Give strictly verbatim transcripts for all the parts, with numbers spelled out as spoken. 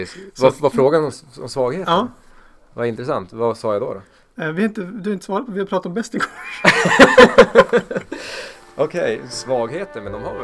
Vad var frågan om, om svaghet? Ja. Vad intressant. Vad sa jag då? då? Eh, vi har inte, du har inte svarat på, vi har pratat om bäst igår. Okej, okay, svagheter, men de har väl...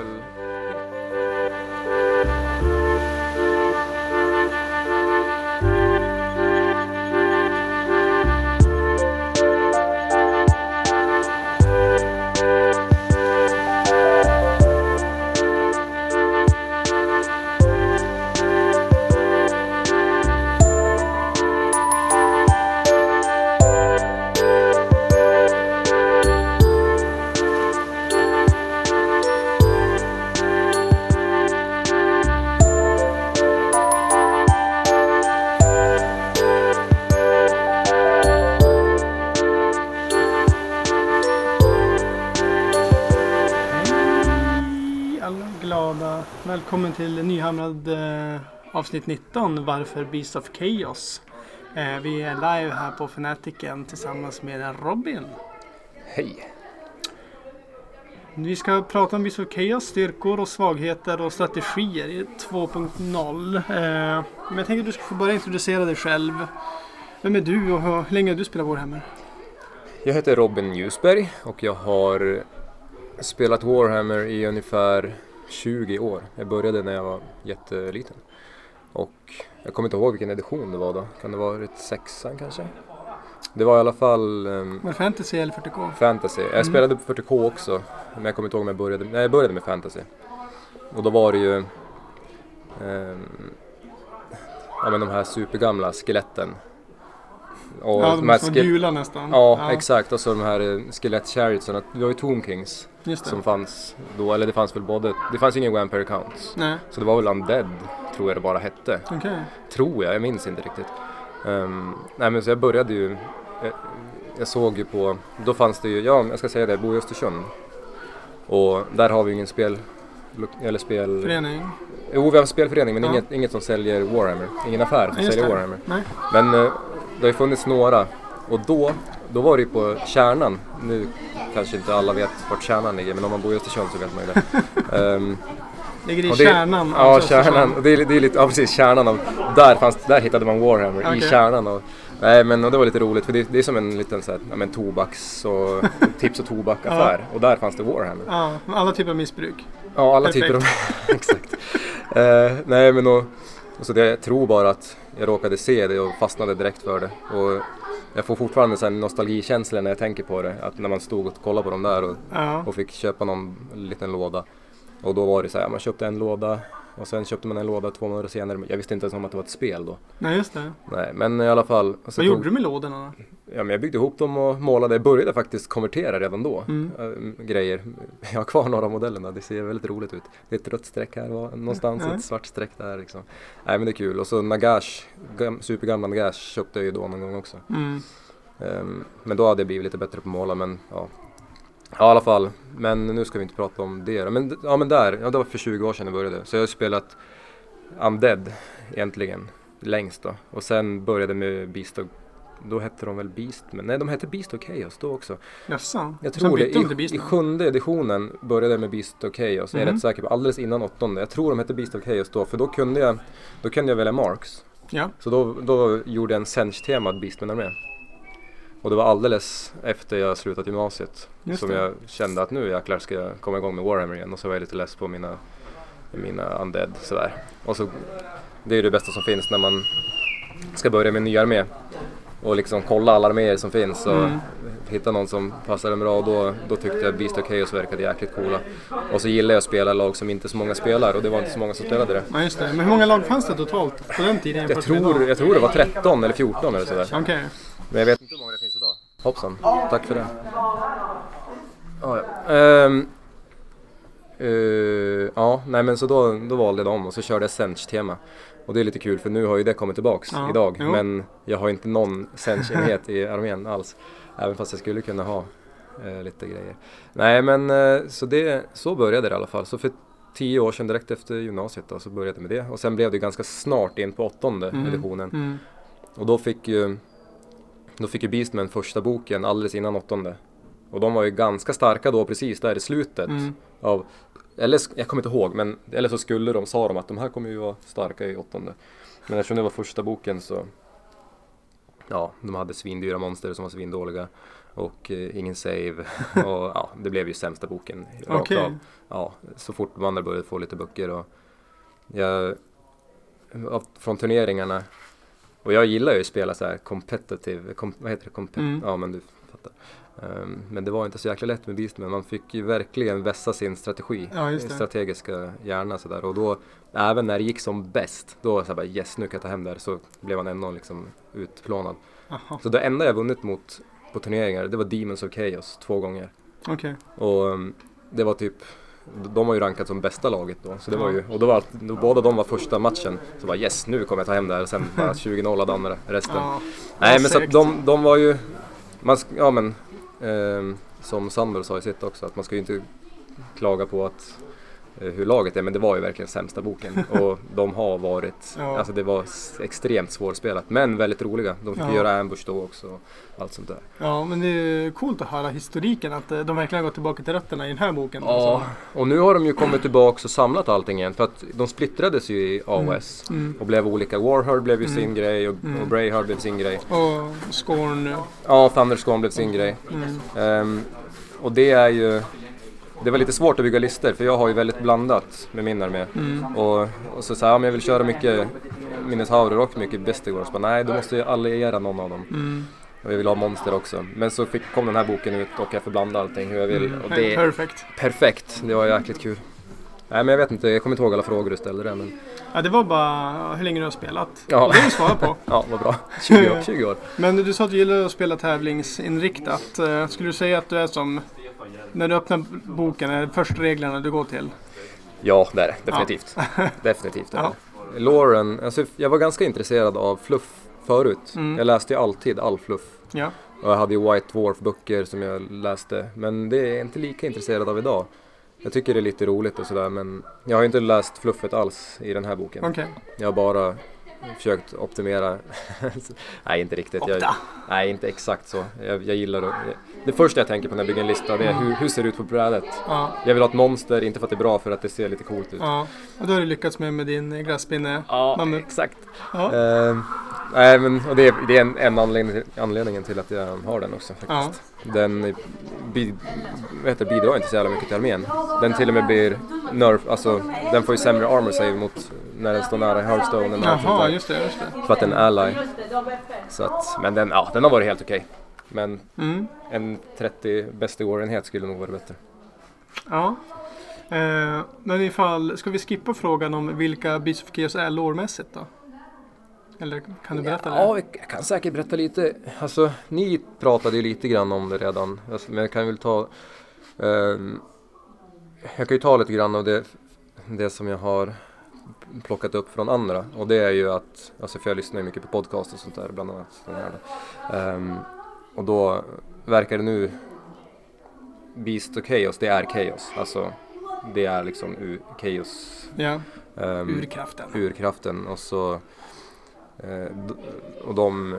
Välkommen till Nyhamrad eh, avsnitt nitton, Varför Beast of Chaos. Eh, vi är live här på Fnaticen tillsammans med Robin. Hej. Vi ska prata om Beast of Chaos, styrkor och svagheter och strategier i två punkt noll. Eh, men jag tänker att du ska få börja introducera dig själv. Vem är du och hur länge har du spelat Warhammer? Jag heter Robin Ljusberg och jag har spelat Warhammer i ungefär tjugo år. Jag började när jag var jätteliten. Och jag kommer inte ihåg vilken edition det var då. Kan det vara ett sexan kanske? Det var i alla fall... Um, var det fantasy eller fyrtio K? Fantasy. Jag mm. spelade på fyrtio K också. Men jag kommer inte ihåg när jag började. Nej, jag började med fantasy. Och då var det ju... Um, ja, men de här supergamla skeletten. Och ja, de, de som ske- gula nästan. Ja, ja, exakt. Och så de här skelett-chariotsarna. Det var ju Tomb Kings som fanns då. Eller det fanns väl både... Det fanns ingen Vampire Counts. Nej. Så det var väl Undead, tror jag det bara hette. Okay. Tror jag, jag minns inte riktigt. Um, nej, men så jag började ju... Jag, jag såg ju på... Då fanns det ju... Ja, jag ska säga det. Jag bor i Östersund. Och där har vi ingen spel... Eller spel... Förening. Jo, vi har en spelförening, men ja. inget, inget som säljer Warhammer. Ingen affär som ja, säljer det. Warhammer. Nej. Men... Uh, det har ju funnits några, och då, då var det ju på Kärnan. Nu kanske inte alla vet vart Kärnan ligger, men om man bor i Östersund så vet man ju det. Um, ligger det i det, Kärnan? Ja, alltså, Kärnan. Och det, är, det är lite, ja, precis, Kärnan. Av, där, fanns, där hittade man Warhammer, okay. I Kärnan. Och, nej, men och det var lite roligt, för det, det är som en liten så här, ja, men, tobaks och tips- och tobakaffär. Ja. Och där fanns det Warhammer. Ja, alla typer av missbruk. Ja, alla Perfekt. typer av... Exakt. Uh, nej, men och, och så det, jag tror bara att jag råkade se det och fastnade direkt för det. Och jag får fortfarande en nostalgikänsla när jag tänker på det. Att när man stod och kollade på dem där och, ja. och fick köpa någon liten låda. Och då var det så här, man köpte en låda och sen köpte man en låda två månader senare. Jag visste inte ens om att det var ett spel då. Nej, just det. Nej, men i alla fall. Vad tog, gjorde du med lådorna då? Ja, men jag byggde ihop dem och målade. Jag började faktiskt konvertera redan då. Mm. Äh, grejer. Jag har kvar några av modellerna. Det ser väldigt roligt ut. Det är ett rött streck här och någonstans ja. ett svart streck där liksom. Nej, men det är kul. Och så Nagash, gam, supergamla Nagash köpte jag ju då någon gång också. Mm. Um, men då hade jag blivit lite bättre på att måla, men ja. Ja, i alla fall. Men nu ska vi inte prata om det då. Men, ja, men där, ja, det var för tjugo år sedan jag började. Så jag har spelat Undead egentligen längst då. Och sen började med Beast of... Då hette de väl Beast, men nej, de hette Beast of Chaos då också. Jaså? Jag tror det. I, I sjunde editionen började jag med Beast of Chaos. Mm. Jag är rätt säker på, alldeles innan åttonde. Jag tror de hette Beast of Chaos då, för då kunde jag, då kunde jag välja marks. Ja. Så då, då gjorde jag en Sench-temad Beastman-armé. Och det var alldeles efter jag slutat gymnasiet Just som det. jag kände att nu jäklar ska jag komma igång med Warhammer igen. Och så var jag lite less på mina, mina Undead sådär. Och så, det är det bästa som finns när man ska börja med en ny armé. Och liksom kolla alla arméer som finns och mm. hitta någon som passar en bra. Och då, då tyckte jag Beast of Chaos verkade jäkligt coola. Och så gillade jag att spela lag som inte så många spelar. Och det var inte så många som spelade det. Ja, just det. Men hur många lag fanns det totalt på den tiden? Jag tror, jag tror det var tretton eller fjorton eller sådär. Okej. Okay. Men jag vet inte hur många det finns idag. Hoppsan, tack för det. Oh, ja. Um, uh, ja, nej men så då, då valde jag dem och så körde jag Sench-tema. Och det är lite kul för nu har ju det kommit tillbaks ja, idag. Jo. Men jag har inte någon Sench-enhet i armén alls. Även fast jag skulle kunna ha uh, lite grejer. Nej men uh, så, det, så började det i alla fall. Så för tio år sedan direkt efter gymnasiet då, så började jag med det. Och sen blev det ganska snart in på åttonde mm. editionen. Mm. Och då fick ju... Då fick ju Beastman första boken alldeles innan åttonde. Och de var ju ganska starka då precis där i slutet. Mm. Av, eller jag kommer inte ihåg, men eller så skulle de, sa de att de här kommer ju vara starka i åttonde. Men eftersom det var första boken så, ja, de hade svindyra monster som var svindåliga och eh, ingen save och ja, det blev ju sämsta boken rakt Okej. av. Ja, så fort de andra började få lite böcker och jag, av- från turneringarna, och jag gillar ju att spela så här competitive, kom, vad heter det? Compet- Mm. Ja, men du fattar. Um, men det var inte så jäkla lätt med Beastman. Man fick ju verkligen vässa sin strategi, Ja, just det. strategiska hjärna så där. Och då, även när det gick som bäst, då så här bara yes, nu kan jag ta hem där, så blev man ändå liksom utplånad. Aha. Så det enda jag vunnit mot på turneringar, det var Demons of Chaos två gånger. Okej. Och um, det var typ, de var ju rankat som bästa laget då, så det var ju, och då var allt, då båda de var första matchen, så bara yes, nu kommer jag ta hem det här, och sen bara tjugo noll av andra resten. Ja. Nej, men så att segt. de, de var ju, man, sk- ja men, ehm, som Sandor sa i sitt också, att man ska ju inte klaga på att eh, hur laget är, men det var ju verkligen sämsta boken, och de har varit, Ja. alltså det var s- extremt svårspelat, men väldigt roliga. De fick Ja. göra ambush då också, och allt sånt där. Ja, men det är coolt att höra historiken, att eh, de verkligen har gått tillbaka till rötterna i den här boken. Ja, Alltså. och nu har de ju kommit tillbaka och samlat allting igen, för att de splittrades ju i A O S Mm. och blev olika. Warherd blev ju Mm. sin grej och, Mm. och Brayhard blev sin grej. Och Scorn. Ja, Thunderstorm blev sin grej. Mm. Ehm, och det är ju, det var lite svårt att bygga listor, för jag har ju väldigt blandat med min armé. Mm. Och, och så sa jag, men jag vill köra mycket Minotaurer och mycket Bestigor. Så bara, nej, du måste ju alliera någon av dem. Mm. Och jag vill ha monster också. Men så fick, kom den här boken ut och jag får blanda allting hur jag vill. Mm. Och det är Perfekt. perfekt, det var jäkligt kul. Nej, men jag vet inte, jag kommer inte ihåg alla frågor du ställde där, men Ja, det var bara hur länge du har spelat. Ja. Och det är du svara på. ja, vad bra. tjugo år. tjugo år. Men du sa att du gillar att spela tävlingsinriktat. Eh, Skulle du säga att du är som, när du öppnar boken, är det först reglerna du går till? Ja, det är det. Definitivt. Definitivt. är Ja. det. Lauren, alltså jag var ganska intresserad av fluff förut. Mm. Jag läste ju alltid all fluff. Ja. Och jag hade ju White Dwarf-böcker som jag läste. Men det är jag inte lika intresserad av idag. Jag tycker det är lite roligt och sådär, men jag har ju inte läst fluffet alls i den här boken. Okej. Jag har bara försökt optimera. Nej, inte riktigt. Jag, Opta. nej, inte exakt så. Jag, jag gillar det. Det första jag tänker på när jag bygger en lista, det är hur, hur ser det ut på brädet? Ja. Jag vill ha ett monster, inte för att det är bra, för att det ser lite coolt ut. Ja. Och då har du lyckats med med din grässpinne. Ja, Mammut. exakt. Ja. Eh, nej, men och det, är- det är en, en anledning, anledningen till att jag har den också faktiskt. Den bi, vad heter, det, bidrar inte så jävla mycket till armén. Den till och med blir nerf, alltså den får ju sämre armor save mot när den står nära Hearthstone och allt sånt Jaha, där. just det, just det. För att den är ally. Så att, men den, ja, den har varit helt okej. Men Mm. en trettio bästa årenhet skulle nog vara bättre. Ja. Eh, men ifall, ska vi skippa frågan om vilka Beasts of Chaos är lårmässigt då? Eller kan du berätta Ja, det? jag kan säkert berätta lite. Alltså, ni pratade ju lite grann om det redan. Alltså, men jag kan väl ta... ehm, jag kan ju ta lite grann av det, det som jag har plockat upp från andra. Och det är ju att... Alltså, för jag lyssnar ju mycket på podcast och sånt där, bland annat. Den här då. Ehm, och då verkar det nu... Beast och Chaos, det är Chaos. Alltså, det är liksom ur Chaos... Ja, ehm, urkraften. urkraften och så eh, d- och de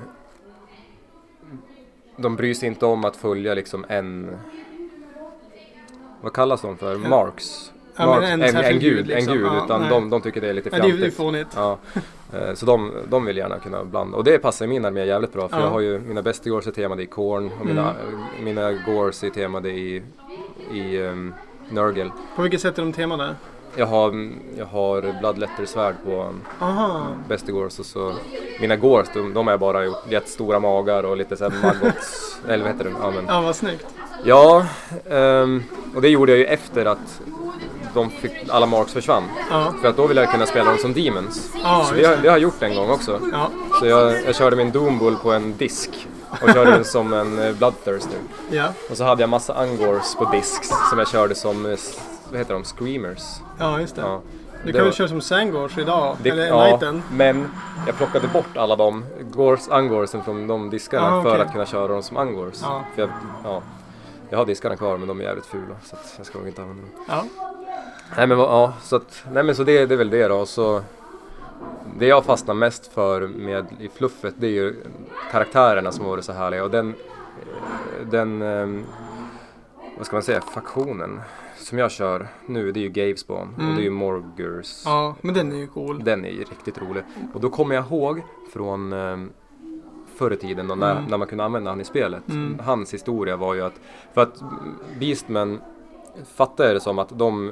de bryr sig inte om att följa liksom en, vad kallas de för? En- Marks. Ja, Marks. men en en, en, särskild gud, gud, liksom. en gud Ja, utan nej. de, de tycker det är lite Ja, det är ju fjantigt. fånigt. Ja. Eh, Så de, de vill gärna kunna blanda. Och det passar min armé jävligt bra. För Ja. jag har ju mina Bestigors är temade i Korn. Och mina, mina Gors är temade i, i um, Nurgle. På vilket sätt är de tema där? Jag har, jag har Bloodletter-svärd på um, Aha. Bestigors och så mina Gors, de, de har jag bara gjort jättestora magar och lite såhär maggots, eller vad heter det? Ja, men, Ja, vad snyggt. ja ehm, och det gjorde jag ju efter att de fick, alla marks försvann. Ja. För att då ville jag kunna spela dem som demons. Ja, Så just det, har- det har jag gjort en gång också. Ja. Så jag, jag körde min Doombull på en disk och körde den som en eh, Bloodthirster. Ja. Och så hade jag massa Angors på disks som jag körde som, eh, s- vad heter de, Screamers. Ja, just det. Ja. Du Det kan väl var- köra som Sangors idag? Det, eller ja, Nighten? men jag plockade bort alla de Gors, Angorsen från de diskarna Ah, för okej. att kunna köra dem som Angors. Ja. För jag, ja, jag har diskarna kvar men de är jävligt fula så att jag ska nog inte använda dem. Ja. Nej men, vad- ja, så, att, nej, men så det, det är väl det då. Och så, det jag fastnar mest för med i fluffet det är ju karaktärerna som var så härliga och den, den ehm, vad ska man säga, faktionen som jag kör nu, det är ju Gavespawn mm. och det är ju Morgurs. Ja, men den är ju cool. Den är ju riktigt rolig. Och då kommer jag ihåg från eh, förr i tiden då, när, mm. när man kunde använda han i spelet. Mm. Hans historia var ju att, för att Beastmen fattar det som att de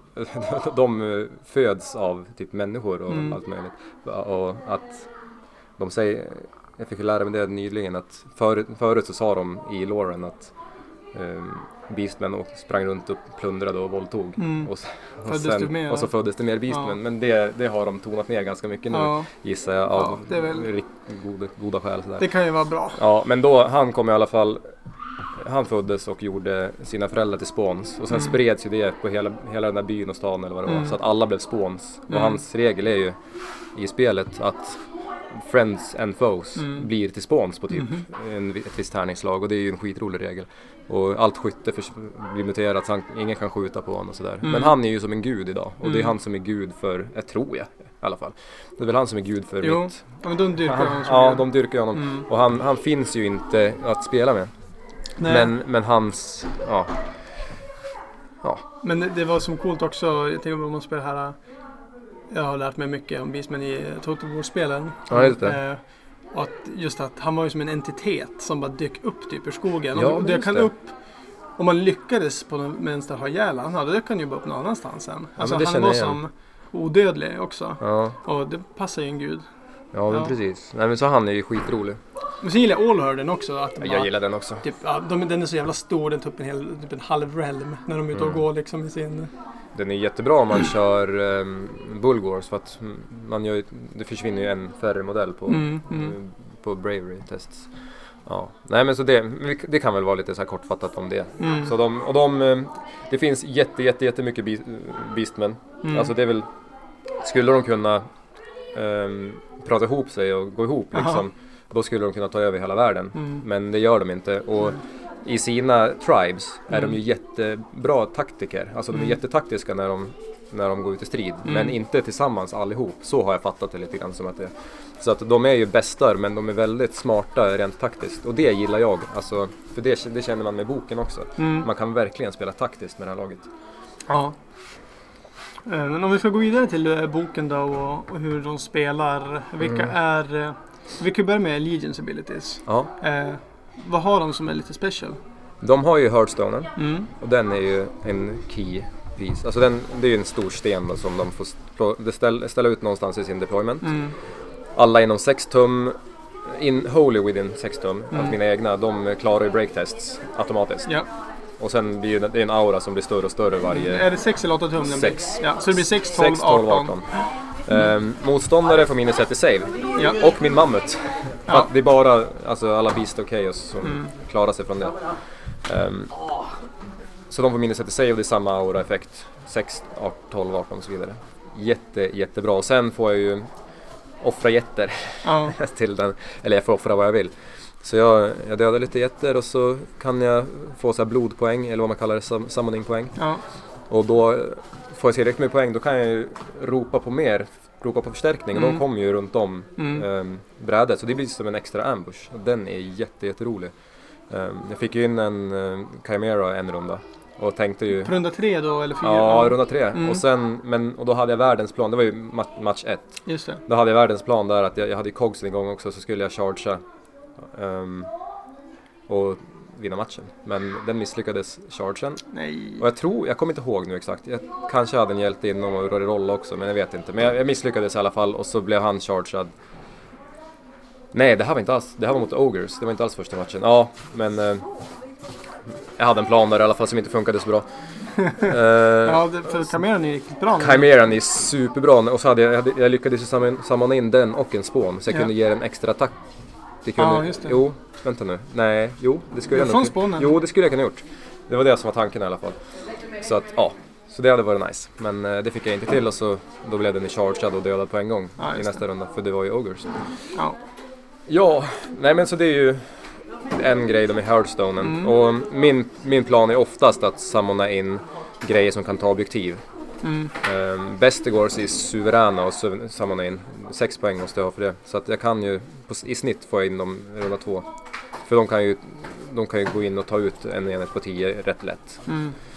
de föds av typ människor och mm. allt möjligt. Och att de säger, jag fick lära mig det nyligen, att förut, förut så sa de i loren att um, Beastmen och sprang runt och plundrade och våldtog. Mm. Och, och, sen, mer, och så föddes det mer Beastmen. Ja. Men det, det har de tonat ner ganska mycket nu, ja. gissar jag, av ja, det är väl goda, goda skäl. Sådär. Det kan ju vara bra. Ja, men då, han kom i alla fall, han föddes och gjorde sina föräldrar till spawns. Och sen mm. spreds ju det på hela, hela den där byn och stan eller vad det var. Mm. Så att alla blev spawns. Mm. Och hans regel är ju i spelet att friends and foes mm. blir till spawns på typ mm. en, ett visst tärningslag. Och det är ju en skitrolig regel. Och allt skytte för, blir muterat så han, ingen kan skjuta på honom och sådär. Mm. Men han är ju som en gud idag. Och mm. det är han som är gud för, jag tror jag i alla fall. Det är väl han som är gud för jo. mitt... Ja, men de dyrkar han, honom. Ja, de dyrkar honom. Mm. Och han, han finns ju inte att spela med. Men, men hans, ja. ja. Men det var som coolt också, jag tänker om man spelar här, jag har lärt mig mycket om Beastmen i Total War-spelen. Ja, just det. Eh, och att just att han var ju som en entitet som bara dök upp typ ur skogen. Ja, och det kan det. upp, om man lyckades på den vänstra ha ihjäl han, då kan ju bara upp någon annanstans sen. Alltså ja, han var som odödlig också. Ja. Och det passar ju en gud. Ja, men ja. precis. Nej, men så han är ju skitrolig. Men så gillar jag Allhörden också. Att ja, jag gillar den också. Typ, ja, de, den är så jävla stor, den tar upp en, hel, typ en halv realm när de är ute och mm. går liksom i sin... Den är jättebra om man kör um, Bulgors, för att man gör, det försvinner ju en färre modell på, mm, mm. på Bravery tests. Ja. Nej, men så det, det kan väl vara lite så här kortfattat om det. Mm. Så de, och de, det finns jätte, jätte, jättemycket Beastmen. Mm. Alltså det är väl, skulle de kunna um, prata ihop sig och gå ihop liksom, aha. då skulle de kunna ta över hela världen. Mm. Men det gör de inte. Och i sina tribes är mm. de ju jättebra taktiker. Alltså de är mm. jättetaktiska när de, när de går ut i strid. Mm. Men inte tillsammans allihop. Så har jag fattat det lite grann som att det. Så att de är ju bästar, men de är väldigt smarta rent taktiskt. Och det gillar jag. Alltså, för det, det känner man med boken också. Mm. Man kan verkligen spela taktiskt med det här laget. Ja. Men om vi ska gå vidare till boken då och, och hur de spelar. Vilka mm. är... Vi kan börja med Allegiance abilities. Ja. Eh, vad har de som är lite special? De har ju Hearthstonen. Mm. Och den är ju en key piece. Alltså den, det är ju en stor sten då, som de får ställa, ställa ut någonstans i sin deployment. Mm. Alla inom sex tum, in, wholly within sex tum, mm. att mina egna, de klarar ju breaktests automatiskt. Ja. Och sen blir det, det är en aura som blir större och större varje... Mm. Är det sex eller åtta tum? sex. Ja, så det blir sex, tolv, arton. Um, motståndare får minus ett i save. Ja. Och min mammut. Ja. Att det är bara alltså, alla Beast och Chaos som mm. klarar sig från det. Um, så de får minus ett i save och det är samma aura-effekt. sex, tolv, arton och så vidare. Jätte, jättebra. Och sen får jag ju offra jätter ja. till den. Eller jag får offra vad jag vill. Så jag, jag dödar lite jätter och så kan jag få så här blodpoäng, eller vad man kallar det, sam- summoningpoäng. Ja. Och då får jag tillräckligt med poäng, då kan jag ju ropa på mer, ropa på förstärkning. Mm. Och de kommer ju runt om mm. um, brädet, så det blir som en extra ambush. Och den är jätte, jätterolig. Um, jag fick ju in en uh, Chimera en runda. Och tänkte ju... Runda tre då, eller fyra? Ja, runda tre. Mm. Och, sen, men, och då hade jag världens plan, det var ju mat- match ett. Just det. Då hade jag världens plan där, att jag, jag hade Cogs en gång också, så skulle jag chargea um, och vinna matchen. Men den misslyckades chargen. Nej. Och jag tror, jag kommer inte ihåg nu exakt. Jag kanske hade en hjälte inom och roll också, men jag vet inte. Men jag, jag misslyckades i alla fall och så blev han chargad. Nej, det här var inte alls. Det här var mot Ogres. Det var inte alls första matchen. Ja, men eh, jag hade en plan där i alla fall som inte funkade så bra. uh, ja, det, för Chimeran är riktigt bra. Chimeran är superbra. Och så hade jag, jag, hade, jag lyckades samman, samman in den och en spån. Så jag ja. kunde ge en extra attack. Det kunde, ja, just det. Jo, vänta nu. Nej, jo, det skulle jag nog kunna. Jo, det skulle jag kunna gjort. Det var det som var tanken i alla fall. Så att, ja. Så det hade varit nice. Men eh, det fick jag inte till och så då blev den i chargead och dödad på en gång ja, i nästa det. runda. För det var ju Ogres. Ja. Ja, nej men så det är ju en grej med Hearthstonen. Mm. Och min, min plan är oftast att sammona in grejer som kan ta objektiv. Mm. Um, Bestegårds är suveräna och su- sammona in. Sex poäng måste jag ha för det. Så att jag kan ju, på, i snitt få in dem i runda två. För de kan ju, de kan ju gå in och ta ut en enhet på tio rätt lätt. Mm.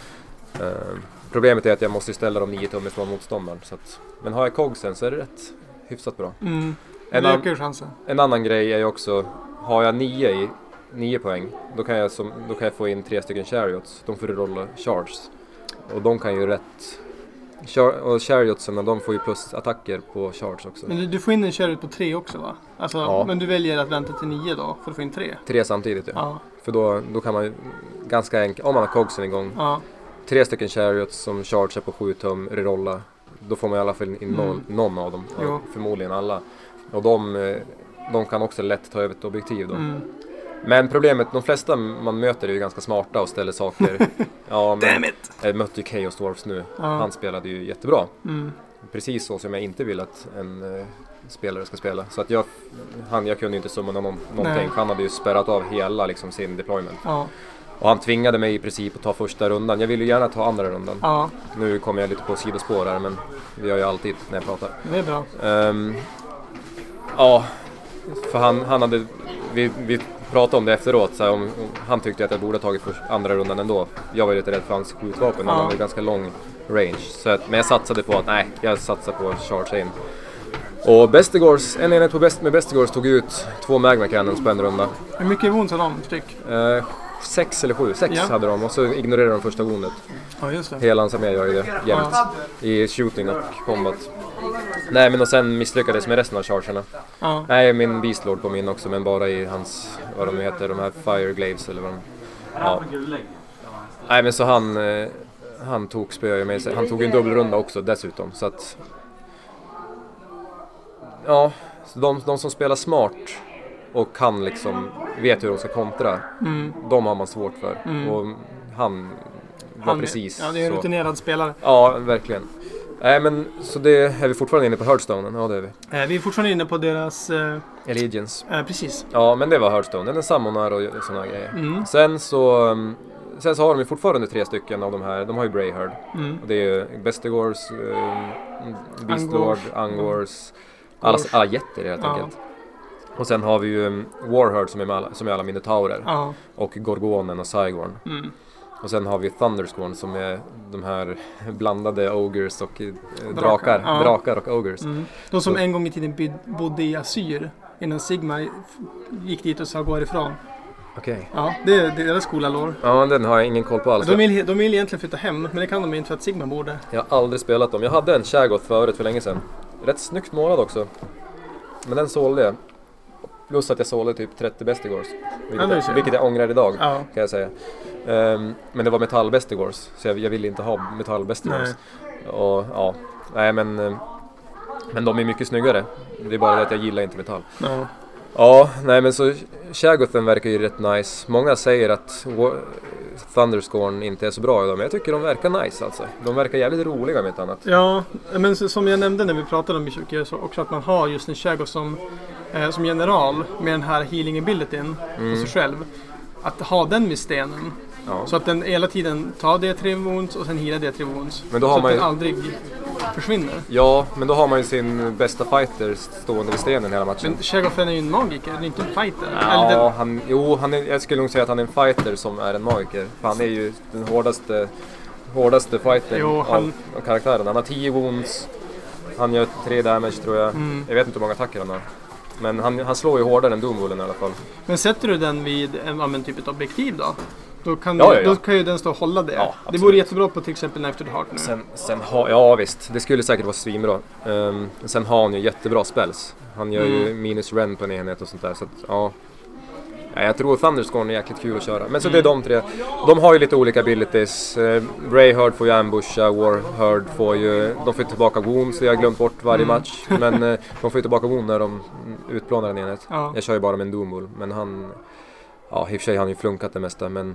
Uh, problemet är att jag måste ställa dem nio tum ifrån motståndaren. Så att, men har jag Kogsen så är det rätt hyfsat bra. Mm. En, an- en annan grej är ju också, har jag nio, i, nio poäng, då kan, jag som, då kan jag få in tre stycken chariots. De får rolla charges. Och de kan ju rätt... Char- och chariotsen, de får ju plus attacker på charge också. Men du, du får in en chariot på tre också va? Alltså, ja. Men du väljer att vänta till nio då för att få in tre? Tre samtidigt ja. ja. För då, då kan man ju ganska enkelt, om man har Kogsen igång, ja. tre stycken chariots som chargear på sju tum, rerolla. Då får man i alla fall in mm. någon, någon av dem, ja, förmodligen alla. Och de, de kan också lätt ta över ett objektiv då. Mm. Men problemet, de flesta man möter är ju ganska smarta och ställer saker. Ja, men damn it! Jag mötte ju Chaos Dwarfs nu. Ja. Han spelade ju jättebra. Mm. Precis så som jag inte vill att en uh, spelare ska spela. Så att jag, han, jag kunde ju inte summa någon, någonting. Han hade ju spärrat av hela liksom, sin deployment. Ja. Och han tvingade mig i princip att ta första rundan. Jag ville ju gärna ta andra rundan. Ja. Nu kommer jag lite på sidospår här, men det gör jag alltid när jag pratar. Det är bra. Um, ja, för han, han hade... Vi, vi pratade om det efteråt, så här, om, han tyckte att jag borde ha tagit för andra rundan ändå. Jag var lite rädd för hans skjutvapen, ja. Han hade ganska lång range. Så att, men jag satsade på att, nej, jag satsade på att charge in. Och Bestegårds, en enhet på best, med Bestegårds tog ut två Magma Cannons på en runda. Hur mycket wounds hade de styck? Eh, sex eller sju, sex ja. hade de, och så ignorerade de första woundet. Ja, just det. Hela hans armé gör ju det jämt, ja. I shooting och combat. Nej, men och sen misslyckades med resten av chargerna. Ja. Nej, min Beastlord kom in också, men bara i hans, vad de nu heter, de här Fire Glaives eller vad de... Ja. Nej, men så han, eh, han tog spö med sig. Han tog en dubbelrunda också dessutom, så att... Ja, så de, de som spelar smart och kan liksom, vet hur de ska kontra, mm. de har man svårt för. Mm. Och han var han, precis ja, det är en rutinerad spelare. Ja, verkligen. Nej, men så det är vi fortfarande inne på Hearthstone. Ja, det är vi. Eh, vi är fortfarande inne på deras... Eh, Allegiance. Eh, precis. Ja, men det var Hearthstone. Den är sammonar och sådana grejer. Mm. Sen så... Sen så har de ju fortfarande tre stycken av de här. De har ju Brayherd. Mm. Och det är ju Bestegårds, eh, Beastlord, Angors... Alla, alla jätter helt ja. enkelt. Och sen har vi ju um, Warherd som är, alla, som är alla minotaurer. Ja. Och Gorgonen och Cygorn. Mm. Och sen har vi Thunderscorn som är de här blandade ogres och eh, drakar. Ja. Drakar och ogres. Mm. De som Så. en gång i tiden bodde i Asyr innan Sigmar gick dit och sa gå ifrån. Okej. Okay. Ja, det är deras coola lore. Ja, den har jag ingen koll på alls. De vill, de vill egentligen flytta hem, men det kan de inte för att Sigmar borde. Jag har aldrig spelat dem. Jag hade en Shaggoth förut för länge sedan. Rätt snyggt målad också. Men den sålde jag. Plus att jag sålde typ trettio Bestegårds. Vilket, ja, jag, vilket jag ångrar idag, ja. kan jag säga. Um, men det var metall Bestegårds. Så jag, jag ville inte ha metall Bestegårds. Och ja, nej men... Um, men de är mycket snyggare. Det är bara det att jag gillar inte metall. Ja. Ja, nej men så Shaggothen verkar ju rätt nice. Många säger att Thunderscorn inte är så bra idag, men jag tycker de verkar nice alltså. De verkar jävligt roliga med ett annat. Ja, men som jag nämnde när vi pratade om Bishop, så också att man har just en Shaggoth som, eh, som general med den här healing abilityn mm. på sig själv. Att ha den med stenen. Ja. Så att den hela tiden tar D tre wounds och sen healar D tre wounds. Men då har så man ju... att den aldrig försvinner. Ja, men då har man ju sin bästa fighter stående vid stenen hela matchen. Men Shaggofen är ju en magiker, han är inte en fighter. Ja, Eller den... han, jo, han är, jag skulle nog säga att han är en fighter som är en magiker. För han är ju den hårdaste, hårdaste fighter jo, han... av, av karaktären. Han har tio wounds, han gör tre damage tror jag. Mm. Jag vet inte hur många attacker han har. Men han, han slår ju hårdare än Doomwollen i alla fall. Men sätter du den vid en annan typ av objektiv då? Då kan, ja, ja, ja. Då kan ju den stå och hålla det. Ja, det vore jättebra på till exempel Knife to the Heart nu. Sen, sen ha, ja visst, det skulle säkert vara svinbra. Um, sen har han ju jättebra spells. Han gör mm. ju minus rend på en enhet och sånt där. Så att, ja. ja, jag tror Thunderscorn är jäkligt kul att köra. Men så mm. det är de tre. De har ju lite olika abilities. Uh, Brayherd får ju ambusha, Warherd får ju... De får ju tillbaka wounds, det har jag glömt bort varje mm. match. Men uh, de får ju tillbaka wound när de utplånar en enhet. Ja. Jag kör ju bara med en Doomwall, men han... Ja, i och för sig har han ju flunkat det mesta, men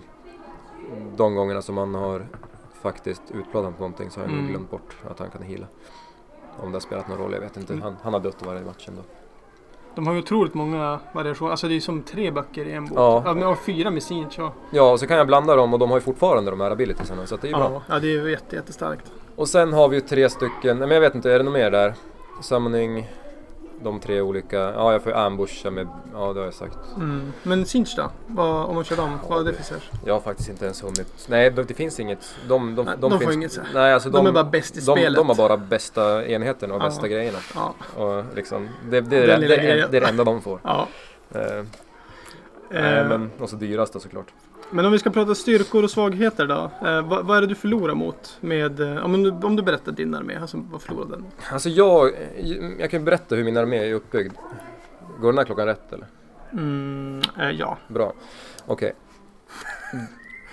de gångerna som han har faktiskt utplånat någonting så har jag mm. nog glömt bort att han kan heala. Om det har spelat någon roll, jag vet inte. Mm. Han, han har dött varje match ändå. De har ju otroligt många variationer. Alltså det är som tre böcker i en bok. Ja. Ja, och fyra med Siege. Ja. ja, och så kan jag blanda dem och de har ju fortfarande de här abilitiesarna. Så det är ju ja. bra. Ja, det är ju jätte, jättestarkt. Och sen har vi ju tre stycken, men jag vet inte, är det något mer där? Summoning... de tre olika, ja jag får ambusha med, ja det har jag sagt. Mm. Men Sinch då? Vad, om man kör dem, vad är det för ser? Jag har faktiskt inte ens hunnit, nej det, det finns inget, de, de, nej, de, de finns, får inget så. Nej, alltså de, de är bara bäst i de, spelet. De har bara bästa enheten och ja. bästa grejerna. Ja. Och liksom, det, det, är det, det, det, det är det enda de får. Ja. Uh, uh. Nej, men och så dyrast då såklart. Men om vi ska prata styrkor och svagheter då. Eh, vad, vad är det du förlorar mot med, eh, om, du, om du berättar din armé, alltså vad förlorar den? Alltså jag, jag kan berätta hur min armé är uppbyggd. Går den här klockan rätt eller? Mm, eh, ja. Bra, okej. Okay.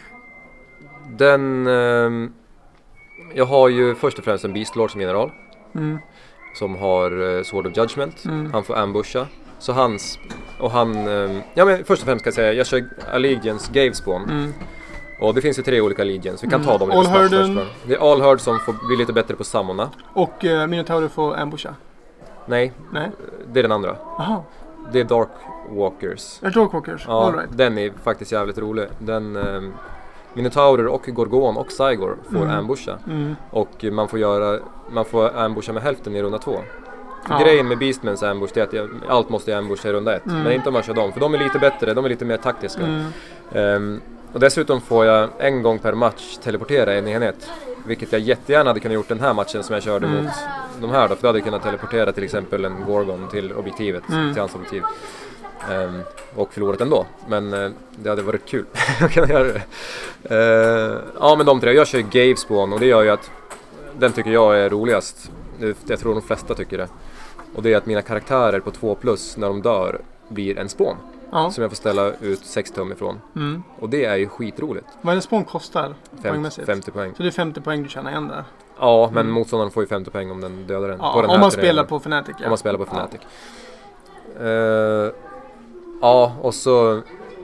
Den, eh, jag har ju först och främst en Beast Lord som general. Mm. Som har eh, Sword of Judgment, mm. han får ambusha. Så hans, och han, ja men först och främst ska jag säga, jag kör Allegiance Gavespawn. Mm. Och det finns ju tre olika Allegiance, vi kan mm. ta dem lite All snabbt först. Det är All Herd som får bli lite bättre på sammona. Och uh, Minotaur får ambusha? Nej, Nej, det är den andra. Aha. Det är Dark Walkers. Är Dark Walkers? Ja, all right. Den är faktiskt jävligt rolig. Den, um, Minotaurer och Gorgon och Cygor får mm. ambusha. Mm. Och man får göra, man får ambusha med hälften i runda två. Ja. Grejen med Beastmans ambush är att jag, allt måste jag ambusha i runda ett. Mm. Men inte om man kör dem, för de är lite bättre, de är lite mer taktiska. Mm. Um, och dessutom får jag en gång per match teleportera en enhet. Vilket jag jättegärna hade kunnat gjort den här matchen som jag körde mm. mot de här då. För då hade jag kunnat teleportera till exempel en Gorgon till objektivet, mm. till hans objektiv. Um, och förlorat ändå. Men uh, det hade varit kul att kunna göra det. Uh, ja men de tre, jag kör Gavespawn och det gör ju att den tycker jag är roligast. Jag tror de flesta tycker det. Och det är att mina karaktärer på två plus när de dör blir en spawn. Ja. Som jag får ställa ut sex tum ifrån. Mm. Och det är ju skitroligt. Vad är det spawn kostar? femtio, femtio poäng. Så det är femtio poäng du tjänar igen där? Ja, men mm. motståndaren får ju femtio poäng om den dödar den. Ja, på den om här man terrängen. spelar på Fnatic. Ja. Om man spelar på Fnatic. Ja, uh, ja och så...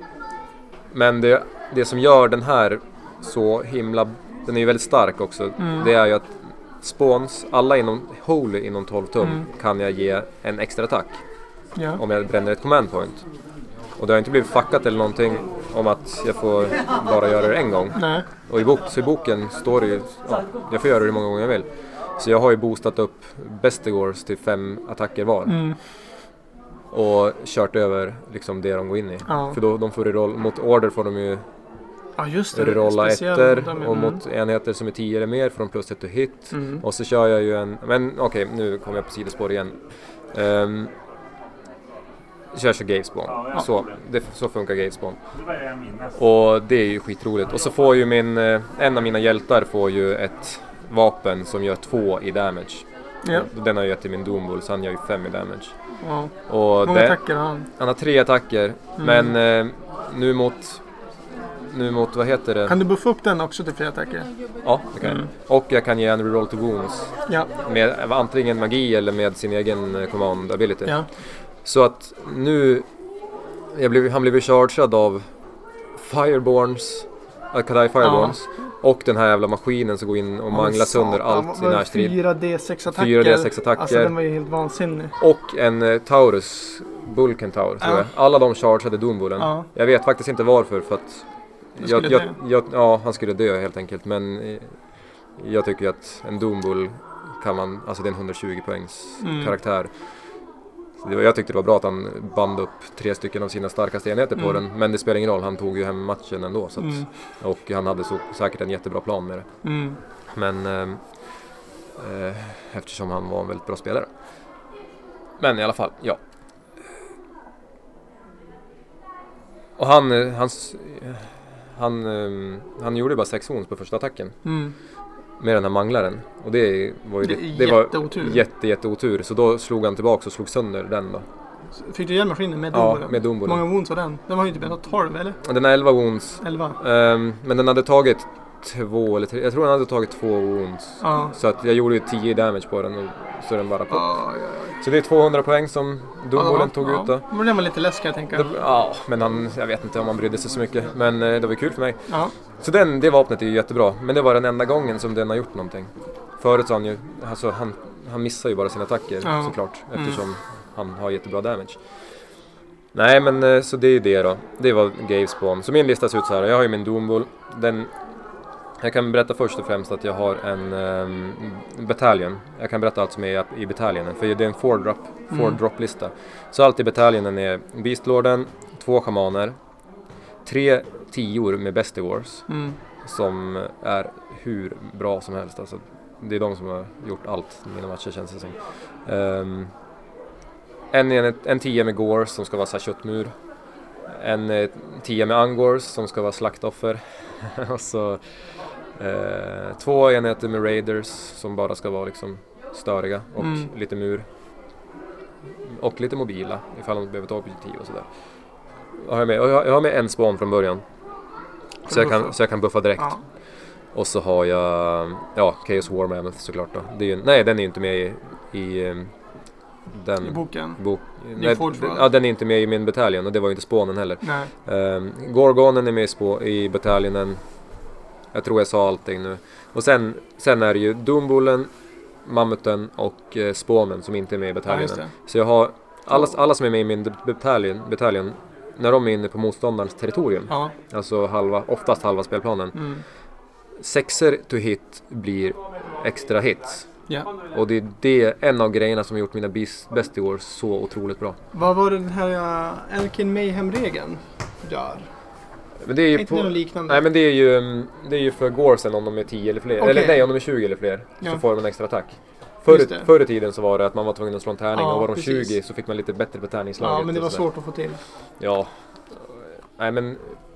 Men det, det som gör den här så himla... Den är ju väldigt stark också. Mm. Det är ju att spawns, alla inom holy inom tolv tum mm. kan jag ge en extra attack. Ja. Om jag bränner ett command point. Och det har inte blivit fuckat eller någonting om att jag får bara göra det en gång. Nej. Och i, bok, så i boken står det ju, ja, jag får göra det hur många gånger jag vill. Så jag har ju boostat upp Bestegors till fem attacker var. Mm. Och kört över liksom det de går in i. Ja. För då de får reroll, mot order får de ju ja, just det, rerolla ettor. Mm. Och mot enheter som är tio eller mer får de plus ett och hit. Mm. Och så kör jag ju en, men okej okay, nu kommer jag på sidospår igen. Um, kör så Gavespawn. Ja. Så, det, så funkar Gavespawn. Och det är ju skitroligt. Och så får ju min, en av mina hjältar får ju ett vapen som gör två i damage. Ja. Den har jag gett till min Doombull så han gör ju fem i damage. Ja. Och många det, attacker har han? Han har tre attacker. Mm. Men eh, nu mot... Nu mot, vad heter det? Kan du buffa upp den också till fler attacker? Ja, det kan mm. jag. Och jag kan ge en reroll to wounds. Ja. Med antingen magi eller med sin egen command ability. Ja. Så att nu... Jag blev, han blev chargad av Fireborns, Akadai Fireborns. Ja. Och den här jävla maskinen som går in och manglar sönder allt i närstrid. fyra D sex attacker. fyra D sex attacker. Alltså den var ju helt vansinnig. Och en uh, Taurus, Bullkentaur tror ja. jag. Alla de chargeade Doombullen. Ja. Jag vet faktiskt inte varför för att... Jag, jag, jag, ja, han skulle dö helt enkelt. Men eh, jag tycker att en Doombull kan man... Alltså det är en hundratjugo poängs mm. karaktär. Det var, jag tyckte det var bra att han band upp tre stycken av sina starkaste enheter på mm. den. Men det spelar ingen roll, han tog ju hem matchen ändå. Så att, mm. Och han hade så, säkert en jättebra plan med det. Mm. Men eh, eh, eftersom han var en väldigt bra spelare. Men i alla fall, ja. Och han, hans, han, han gjorde bara sex wounds på första attacken. Mm. Med den här manglaren. Och det var ju det, det, det var jätteotur. jätte, jätteotur. Så då slog han tillbaka och slog sönder den då. Fick du igen maskinen med Doombull? Ja, med Doombull. Hur många wounds var den? Den var ju typ ändå tolv eller? Den har elva wounds. elva. Um, men den hade tagit två eller tre. Jag tror den hade tagit två wounds. Ja. Så att jag gjorde ju tio damage på den. Och så den bara på. Ja, ja, ja. Så det är tvåhundra poäng som Doombullen ja, tog ja. ut då. Men det var lite läskigt jag tänker. Det, ja, men han, jag vet inte om han brydde sig så mycket. Men det var kul för mig. Ja. Så den, det vapnet är ju jättebra. Men det var den enda gången som den har gjort någonting. Förut så han ju, alltså han, han missar ju bara sina attacker ja. såklart. Eftersom mm. han har jättebra damage. Nej men så det är ju det då. Det var Gavespawn. Så min lista ser ut så här. Jag har ju min Doombull. Den Jag kan berätta först och främst att jag har en um, bataljon. Jag kan berätta allt som är i bataljonen. För det är en four drop, four Mm. drop lista. Så allt i bataljonen är Beastlorden, två schamaner, tre tior med Bestie Wars. Mm. Som är hur bra som helst. Alltså, det är de som har gjort allt i mina matcher, känns det som. Um, en, en, en tia med Gores som ska vara så här köttmur. En eh, tia med Angors som ska vara slaktoffer. Och så eh, två enheter med Raiders som bara ska vara liksom störiga och Mm. lite mur. Och lite mobila ifall de behöver ta objektiv och sådär. Jag har med, jag har med en spawn från början. Så jag, kan, så jag kan buffa direkt. Ja. Och så har jag ja, Chaos War Mammoth såklart då. Det är ju, nej, den är ju inte med i, i den I boken. Bok, är nej, Forge den, World. ja, den är inte med i min bataljon och det var ju inte spånen heller. Nej. Um, Gorgonen är med i, spå, i bataljonen. Jag tror jag sa allting nu. Och sen, sen är det ju Doombullen, Mammuten och eh, spånen som inte är med i Ja, just bataljonen. det. Så jag har alla, alla som är med i min bataljon, bataljon när de är inne på motståndarens territorium. Ja. Alltså halva, oftast halva spelplanen. Mm. Sexer to hit blir extra hits. Ja. Och det är det, en av grejerna som har gjort mina Beast- Bestie Wars så otroligt bra. Vad var det den här uh, Anakin Mayhem-regeln gör? Men det är ju Inte på, något liknande? nej men det är ju, mm, det är ju för Gorsen om de är tio eller fler. Okej. Eller nej, om de är tjugo eller fler. Ja. Så får de en extra attack. Förr, Just det. förr i tiden så var det att man var tvungen att slå en tärning. Ja, och var de precis. tjugo så fick man lite bättre på tärningslaget. Ja, men det och var sådär. svårt att få till. Ja. Nej men,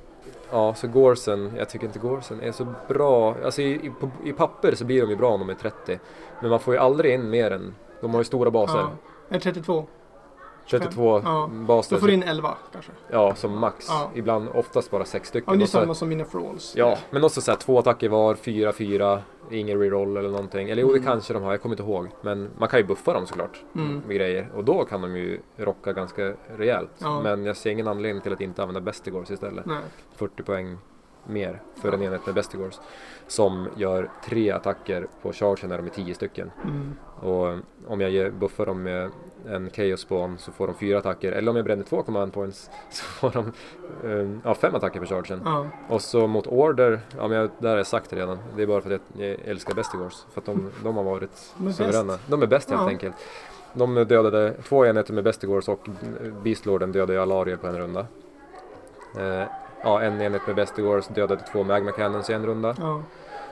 ja så Gorsen, jag tycker inte Gorsen är så bra. Alltså i, i, på, i papper så blir de ju bra om de är trettio. Men man får ju aldrig in mer än, de har ju stora baser. Ja. Är det trettiotvå? trettiotvå Ja. baser. Då får du in elva kanske. Ja, som max. Ja. Ibland, oftast bara sex stycken. Ja, det är Och så- samma som mina Thralls. Ja, men också såhär två attacker var, fyra, fyra, ingen reroll eller någonting. Eller jo, det Mm. kanske de har, jag kommer inte ihåg. Men man kan ju buffa dem såklart Mm. med grejer. Och då kan de ju rocka ganska rejält. Ja. Men jag ser ingen anledning till att inte använda Bestie Wars istället. Nej. fyrtio poäng mer för Ja. en enhet med Bestie Wars. Som gör tre attacker på chargen när de är tio stycken. Mm. Och om jag ger- buffar dem med en Chaos Spawn så får de fyra attacker. Eller om jag bränner två command points så får de um, ja, fem attacker på chargen. Ja. Och så mot Order, ja men jag, där har jag sagt redan. Det är bara för att jag, jag älskar Bestie Wars. För att de, de har varit De är suveräna. bäst. De är bäst helt Ja. enkelt. De dödade två enheter med Bestie Wars och Beastlorden dödade Alarier på en runda. Eh, ja, en enhet med Bestie Wars dödade två Magma Cannons i en runda. Ja.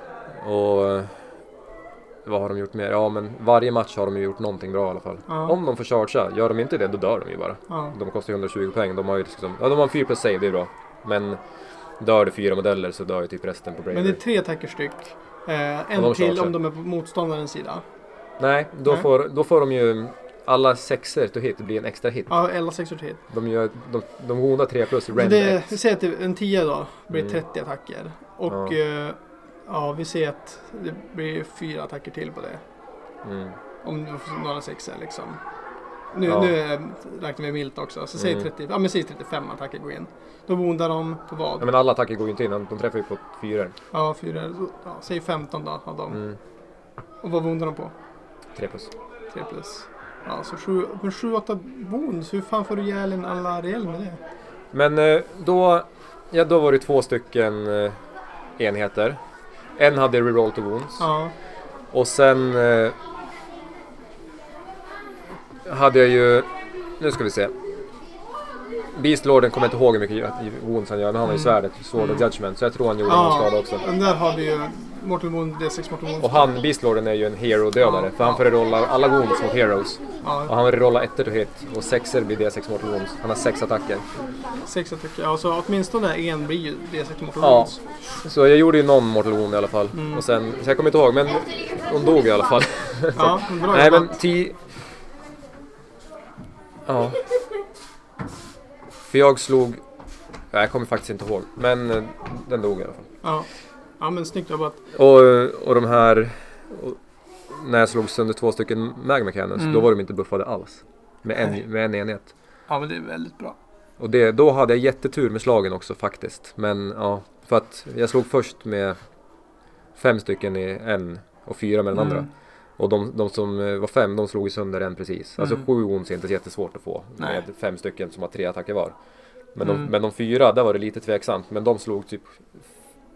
Och eh, vad har de gjort mer? Ja men varje match har de ju gjort någonting bra i alla fall. Ja. Om de får chargea, gör de inte det då dör de ju bara. Ja. De kostar ju hundratjugo poäng, de har ju liksom, ja de har fyra plus save, det är bra. Men dör det fyra modeller så dör ju typ resten på Bravery. Men det är tre attacker styck. Eh, en de till chargear. om de är på motståndarens sida. Nej, då, Nej. Får, då får de ju alla sexer to hit, det blir en extra hit. Ja, elva sexor till. De, gör, de, de goda tre plus Så rend det, ett. vi säger att det, en tia då blir Mm. trettio attacker. Och Ja. ja. Eh, ja, vi ser att det blir fyra attacker till på det. Mm. Om du får några sexor liksom. Nu, Ja. nu eh, räknar vi milt också. Så säg Mm. trettio, ja, men säg trettiofem attacker går in. Då bondar de på vad? Ja, men alla attacker går ju inte in, de träffar ju på fyra. Ja, fyra, ja, säg femton då av dem. Mm. Och vad bondar de på? tre plus. tre plus. Ja, så sju, men sju, åtta bonus. Hur fan får du ihjäl en alla reell med det? Men eh, då, ja, då var det två stycken eh, enheter. En hade reroll to wounds. Ja, Och sen eh, hade jag ju, nu ska vi se. Beastlorden kommer jag inte ihåg hur mycket wounds han gör, men han har ju svärdet, Sword of Judgment, så jag tror han gjorde någon skada också. den där har vi ju Mortal Wound, D sex Mortal Wound. Och han, Beastlorden, är ju en hero-dödare, Ja. för han får rolla alla wounds mot heroes. Ja, Och han vill rolla ettor to hit, och sexer blir D sex mortal wounds. Han har sex attacker. sex attacker. Ja, så åtminstone en blir ju D sex Mortal Ja. Wounds. Så jag gjorde ju någon mortal wound i alla fall. Mm. Och sen, så jag kommer inte ihåg, men hon dog i alla fall. Ja, bra Nej men jobbat. tio... Ja. För jag slog... Nej, jag kommer faktiskt inte ihåg. Men eh, den dog i alla fall. Ja. Ja, men snyggt jobbat. Och, och de här... Och, när jag slog sönder två stycken Magma Cannons, Mm. då var de inte buffade alls. Med Nej. en, med en enhet. Ja, men det är väldigt bra. Och det, då hade jag jättetur med slagen också faktiskt. Men ja, för att jag slog först med fem stycken i en och fyra med den andra. Mm. Och de, de som eh, var fem, de slog ju sönder en precis. Alltså Mm. sju wounds är inte så jättesvårt att få Nej. med fem stycken som har tre attacker var. Men, Mm. de, men de fyra, där var det lite tveksamt. Men de slog typ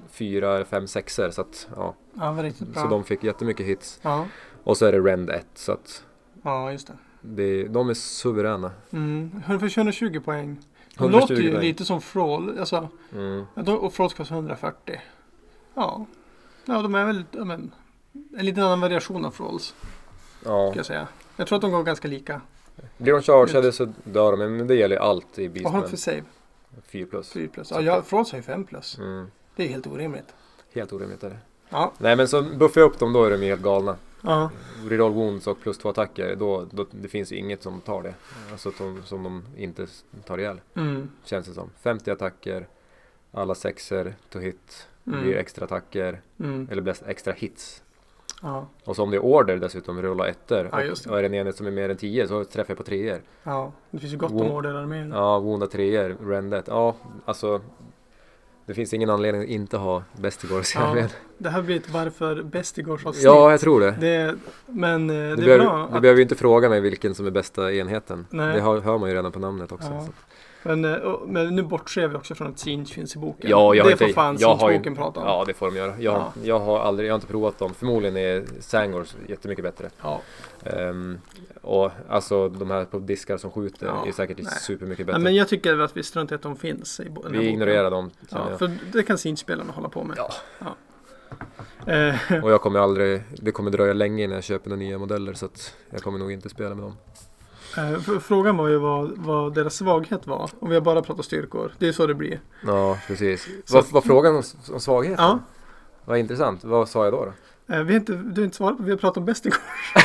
fyra, fem, sexer så att ja. Ja, var riktigt bra. Så de fick jättemycket hits. Ja. Och så är det Rend ett så att ja, just det. det de är suveräna. Mm. För tjugohundratjugo poäng. Det hundratjugo låter ju poäng. lite som Frawl. Alltså, Mm. och Frawl kostar hundrafyrtio. Ja. Ja, de är väl ja, men, en liten annan variation av Frawls. Ja. Kan jag säga. Jag tror att de går ganska lika. Blir de chargeade så dör de, men det gäller ju allt i Vad har de för Beastman. save? fyra plus. fyra plus. Ja, jag, Frawls har ju fem plus. Mm. Det är helt orimligt. Helt orimligt är det. Ja. Nej men så buffar jag upp dem, då är de ju helt galna. Ja. Reroll wounds och plus två attacker, då, då det finns ju inget som tar det. Alltså som, som de inte tar ihjäl. Mm. Känns det som. femtio attacker, alla sexer to hit, Mm. blir extra attacker, Mm. eller blir extra hits. Ja. Och så om det är order dessutom, rulla ettor, Ja, just det. och, och är det en enhet som är mer än tio så träffar jag på treor. Ja. Det finns ju gott om Wo- order med. Ja, wounda treor, rendet. Ja, alltså det finns ingen anledning att inte ha Bestigors i Ja. armén. Det här blir ett varför bäst igår avsnitt. Ja, jag tror det. Det, men eh, det, Du är behöver, bra. du att, behöver ju inte fråga mig vilken som är bästa enheten. Nej. Det hör, hör man ju redan på namnet också. Ja. Så. men, eh, och, men nu bortser vi också från att Sinch finns i boken. Ja, jag har det inte, får fan jag har Sinch-boken ju, prata om. Ja, det får de göra. Jag, Ja. jag har aldrig, jag har inte provat dem. Förmodligen är Sangors jättemycket bättre. Ja. Ehm, och alltså de här på diskar som skjuter Ja, är säkert nej. supermycket Nej, bättre. men jag tycker att vi struntar i att de finns i bo- den här Vi boken. ignorerar dem. känner Ja, jag. för det kan Sinch-spelarna hålla på med. Ja. Ja. Eh, Och jag kommer aldrig, det kommer dröja länge innan jag köper några nya modeller så att jag kommer nog inte spela med dem. eh, f- frågan var ju vad, vad deras svaghet var. Om vi har bara pratat styrkor. Det är så det blir. Ja, precis. Så- Vad var frågan om, om svagheten? Ja. Vad intressant. Vad sa jag då? då? Eh, vi har inte, du har inte svarat på, vi har pratat om bäst igår.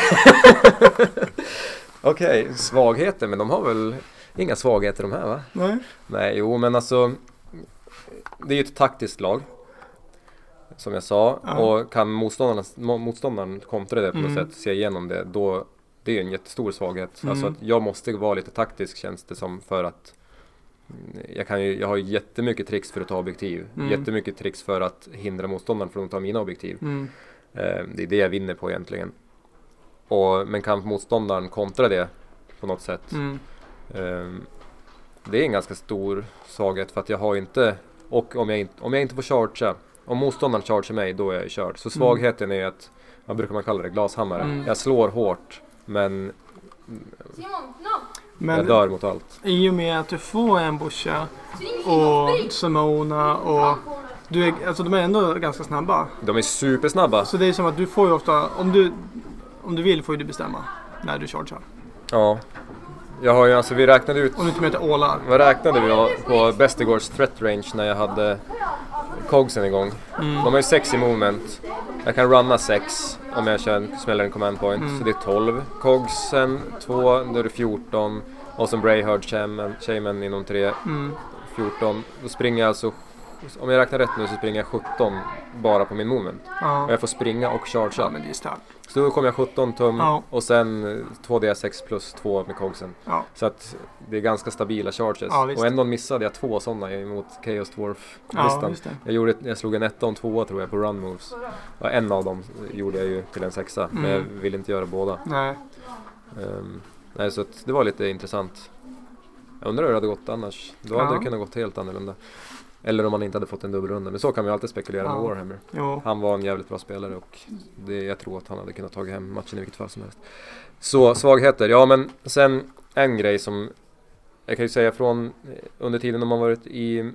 Okej, svagheter, men de har väl inga svagheter de här va? Nej. Nej, jo men alltså det är ju ett taktiskt lag som jag sa, Ja. och kan motståndaren, mo- motståndaren kontra det på något Mm. sätt, se igenom det, då det är ju en jättestor svaghet. Mm. Alltså att jag måste vara lite taktisk känns det som, för att jag, kan ju, jag har ju jättemycket tricks för att ta objektiv, Mm. jättemycket tricks för att hindra motståndaren från att ta mina objektiv. Mm. Eh, det är det jag vinner på egentligen. Och, men kan motståndaren kontra det på något sätt, Mm. Ehm, det är en ganska stor svaghet, för att jag har inte, och om jag inte, om jag inte får chargea, om motståndaren chargear mig, då är jag körd. Så svagheten är att, vad brukar man kalla det, glashammare. Mm. Jag slår hårt, men Simon, no! jag Men dör mot allt. i och med att du får en busha och Simona och du är, alltså de är ändå ganska snabba. De är supersnabba. Så det är som att du får ju ofta, om du, om du vill får ju du bestämma när du chargear. Ja. Jag har ju, alltså vi räknade ut, Om du inte möter ålar. vad räknade vi på Bestigors threat range när jag hade Cogsen igång. Mm. De har ju sex i movement. Jag kan runna sex om jag kör, smäller en command point. Mm. Så det är tolv. Cogsen två, då är det fjorton. Och sen Brayhard Shaman, Shaman inom tre, Mm. fjorton. Då springer jag alltså, om jag räknar rätt nu så springer jag sjutton bara på min movement. Ja. Och jag får springa och chargea. Ja, men det är starkt. Så då kommer jag sjutton tum Ja. och sen två D sex plus två med Cogsen. Ja. Så att det är ganska stabila charges. Ja, visst. Och ändå missade jag två sådana emot Chaos Ja, Dwarf-listan. just det. jag, gjorde, jag slog en etta och en tvåa tror jag på run moves. Och en av dem gjorde jag ju till en sexa. Men jag Mm. ville inte göra båda. Nej. Um, nej, så att det var lite intressant. Jag undrar hur det hade gått annars. Då hade Ja. det kunnat gått helt annorlunda. Eller om man inte hade fått en dubbelrunda. Men så kan vi alltid spekulera Ja. med Warhammer. Jo. Han var en jävligt bra spelare och det, jag tror att han hade kunnat ta hem matchen i vilket fall som helst. Så svagheter, ja men sen en grej som jag kan ju säga från under tiden de har varit i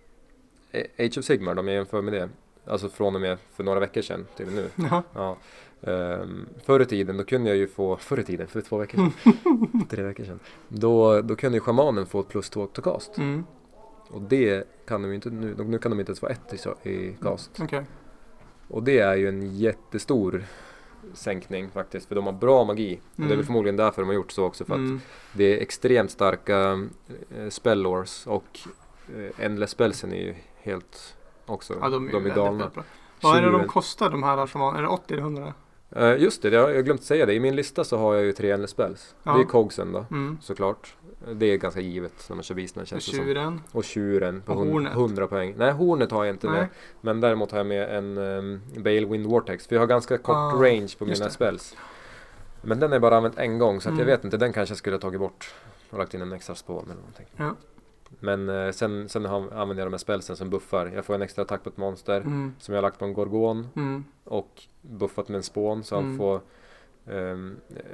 Age of Sigmar, de jag jämför med det. Alltså från och med för några veckor sedan till nu. Ja. Ja. Um, förr i tiden, då kunde jag ju få, förr i tiden, för två veckor sedan, tre veckor sedan, då, då kunde ju schamanen få ett plus två to cast. Mm. Och det kan de ju inte nu, nu kan de inte ens få ett i, så- i cast. Okej. Och det är ju en jättestor sänkning faktiskt, för de har bra magi. Och det är Mm. väl förmodligen därför de har gjort så också, för att Mm. det är extremt starka eh, spellors, och eh, Endless Spellsen är ju helt också, Ja, de är, de är väldigt, galna. väldigt bra. Vad är det de Tjuren. kostar de här som var, är det åttio eller hundra? Eh, just det, jag har jag har glömt säga det. I min lista så har jag ju tre Endless Spells. Ja. Det är Cogsen då, Mm. såklart. Det är ganska givet när man kör Beastman, Och känns det som. tjuren. Och tjuren på Och hund- hornet. hundra poäng. Nej, hornet har jag inte Nej. med. Men däremot har jag med en um, Bale Wind Vortex. För jag har ganska kort Ah, range på just mina det. spells. Men den är bara använt en gång, så att Mm. jag vet inte. Den kanske jag skulle ha tagit bort och lagt in en extra spån eller någonting. Ja. Men eh, sen, sen har, använder jag de här spelsen som buffar. Jag får en extra attack på ett monster Mm. som jag har lagt på en gorgon Mm. och buffat med en spån så han Mm. får ehm,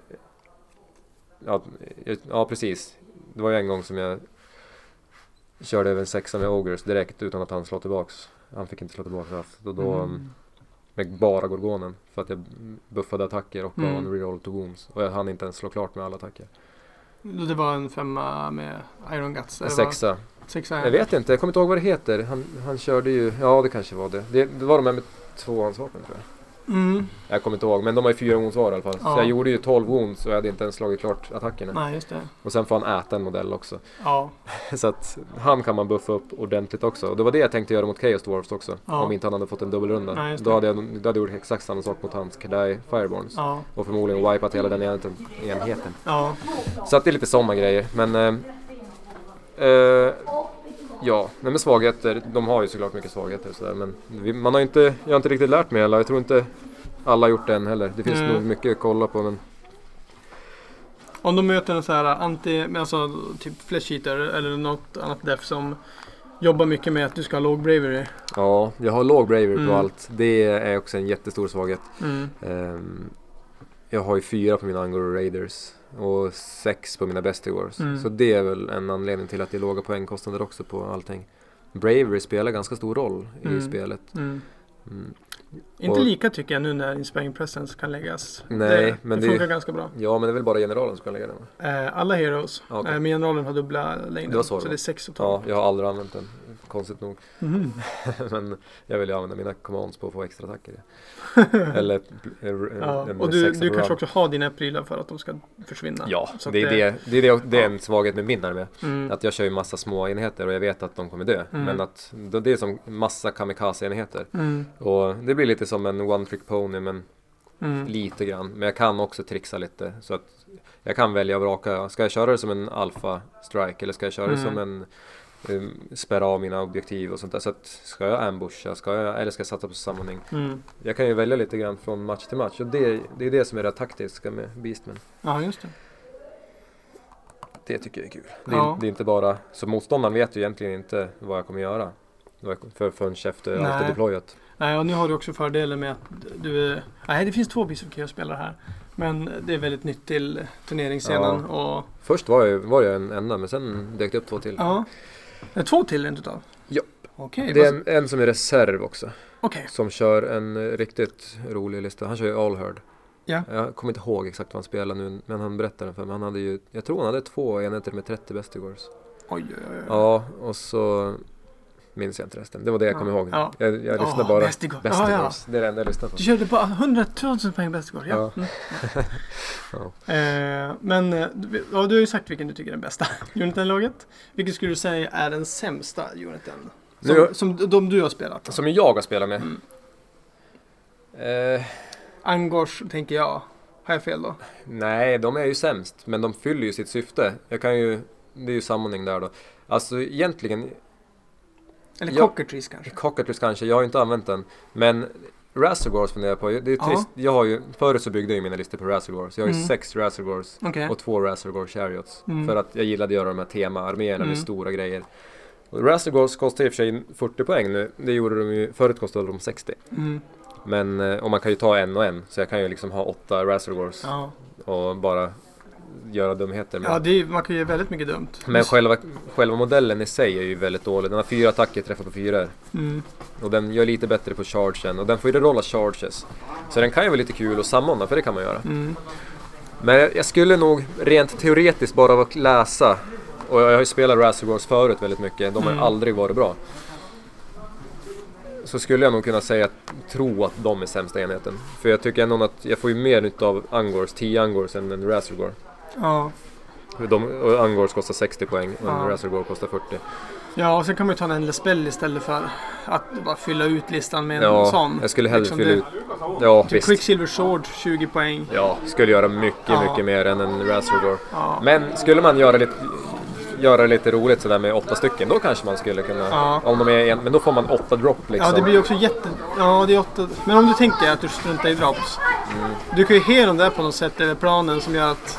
ja, ja precis. Det var ju en gång som jag körde över en sexa med Ogres direkt utan att han slår tillbaks. Han fick inte slå tillbaka alls. Då, då Mm. med bara gorgonen för att jag buffade attacker och gav Mm. en reroll to wounds. Och jag hann inte ens slå klart med alla attacker. Det var en femma med Iron Guts. En eller vad? sexa. Sexa. Jag vet inte, jag kommer inte ihåg vad det heter. Han, han körde ju, ja det kanske var det. Det, det var de här med tvåhandsvapen tror jag. Mm. Jag kommer inte ihåg, men de har ju fyra wounds var i alla fall. Ja. Så jag gjorde ju tolv wounds och jag hade inte ens slagit klart attackerna. Nej, just det. Och sen får han äta en modell också. Ja. Så att han kan man buffa upp ordentligt också. Och det var det jag tänkte göra mot Chaos Dwarfs också. Ja. Om inte han hade fått en dubbelrunda. Nej, just Då det. hade jag, då hade jag gjort exakt samma sak mot hans Kadai Fireborns. Ja. Och förmodligen wipat hela den enheten. enheten. Ja. Så att det är lite sådana grejer. Men eh, eh, ja, men med svagheter, de har ju såklart mycket svagheter och sådär. Men vi, man har ju inte, jag har inte riktigt lärt mig alla. Jag tror inte alla har gjort det än heller. Det finns Mm. nog mycket att kolla på. Men Om de möter en så här anti, alltså typ flesh eater eller något annat def som jobbar mycket med att du ska ha låg bravery. ja, jag har låg bravery Mm. på allt. Det är också en jättestor svaghet. Mm. Ehm, jag har ju fyra på mina Angora Raiders och sex på mina Bestie Wars. Mm. Så det är väl en anledning till att det är låga poängkostnader också på allting. Bravery spelar ganska stor roll i Mm. spelet. Mm. Mm. Inte Och- lika tycker jag nu när Inspiring Presence kan läggas. Nej, det, men det det- funkar ganska bra. Ja, men det är väl bara generalen som kan lägga den. Eh, alla heroes. Ja, okej. Eh, men generalen har dubbla längder. Det var så det så var. det är sex och Ja, tolv. jag har aldrig använt den. Konstigt nog. Mhm. Men jag vill ju använda mina commands på att få extra attacker. Eller eh, Ja. en Och du, sexa du på kanske run. också har dina prylar för att de ska försvinna. Ja, Så att det är, det, det, är det, det är en svaghet med min armé. Mm. Att jag kör ju massa små enheter och jag vet att de kommer dö. Mm. Men att det det är som massa kamikaze-enheter. Mm. Och det blir lite som en one-trick pony, men Mm. lite grann. Men jag kan också trixa lite. Så att jag kan välja och vraka. Ska jag köra det som en alpha strike eller ska jag köra det Mm. som en um, spärra av mina objektiv och sånt där. Så att ska jag ambusha, ska jag, eller ska jag satsa på sammanhang. Mm. Jag kan ju välja lite grann från match till match. Och det, det är det som är det taktiska med Beastman. Ja, just det. Det tycker jag är kul. Det är, Ja. det är inte bara, så motståndaren vet ju egentligen inte vad jag kommer göra. För förrän efter allt är Nej. deployat. Nej, och nu har du också fördelen med att du är... Nej, det finns två Beast of Chaos spelare här. Men det är väldigt nytt till turneringsscenen. Och, Först var jag, var jag en enda, men sen dök det upp två till. ja. Det är två till rent utav? Ja. Okej. Det är vad- en, en som är reserv också. Okej. Som kör en eh, riktigt rolig lista. Han kör ju All Heard. Ja. Jag kommer inte ihåg exakt vad han spelar nu, men han berättade den för mig. Han hade ju, jag tror han hade två enheter med trettio Bestigors. Oj, oj, oj. Ja, och så minns jag inte resten. Det var det jag Ja. kommer ihåg. Ja. Jag, jag lyssnade Ja, bara Bestigor. Bestigors. Ja, ja. Det är det enda jag lyssnar på. Du körde bara hundratusen poäng Bestigor. Ja. Ja. Mm. Ja. Eh, men eh, du- ja, du har ju sagt vilken du tycker är den bästa uniten-laget. Vilken skulle du säga är den sämsta uniten? Som, Nu- som de du har spelat. Som jag har spelat med. Mm. Eh, Angors, tänker jag. Har jag fel då? nej, de är ju sämst. Men de fyller ju sitt syfte. Jag kan ju, det är ju sammanhang där då. Alltså egentligen, Eller Ja. Cockatrice kanske? Cockatrice kanske, jag har ju inte använt den. Men Razorgors funderar jag på. Det är Ja. trist. Jag har ju, förut så byggde jag ju mina listor på Razorgors. Jag har ju Mm. sex Razorgors Okej. och två Razorgor Chariots. Mm. För att jag gillade att göra de här tema-arméerna Mm. med stora grejer. Och Razorgors kostar i och för sig fyrtio poäng nu. Det gjorde de ju, förut kostade de sextio. Mm. Men, eh, och man kan ju ta en och en. Så jag kan ju liksom ha åtta Razorgors Ja, och bara göra dumheter med. ja det är, man kan ju göra väldigt mycket dumt. Men själva, själva modellen i sig är ju väldigt dålig. Den har fyra attacker, träffar på fyra. Mm. Och den gör lite bättre på chargen. Och den får ju rolla charges. Så den kan ju vara lite kul att sammona, för det kan man göra. Mm. Men jag jag skulle nog rent teoretiskt bara av att läsa. Och jag har ju spelat Razorgors förut väldigt mycket. De har ju Mm. aldrig varit bra. Så skulle jag nog kunna säga att, tro att de är sämsta enheten. För jag tycker ändå att jag får ju mer nytta av Angors, tio Angors än en Razorgor. Ja. De, och Angors kostar sextio poäng och en Ja. Razorgor kostar fyrtio. Ja, och sen kan man ju ta en endless spell istället för att bara fylla ut listan med en Ja, sån. jag skulle hellre Liksom fylla det- ut. Ja, Typ visst. Quicksilver Sword, tjugo poäng. Ja, skulle göra mycket, Ja. mycket mer än en Razorgor. Ja. Men skulle man göra lite, göra det lite roligt sådär med åtta stycken, då kanske man skulle kunna, Ja. om de är en, men då får man åtta drop liksom. Ja, det blir också jätte... Ja, det är åtta... Men om du tänker att du struntar i drops. Mm. Du kan ju he dem där på något sätt, eller planen som gör att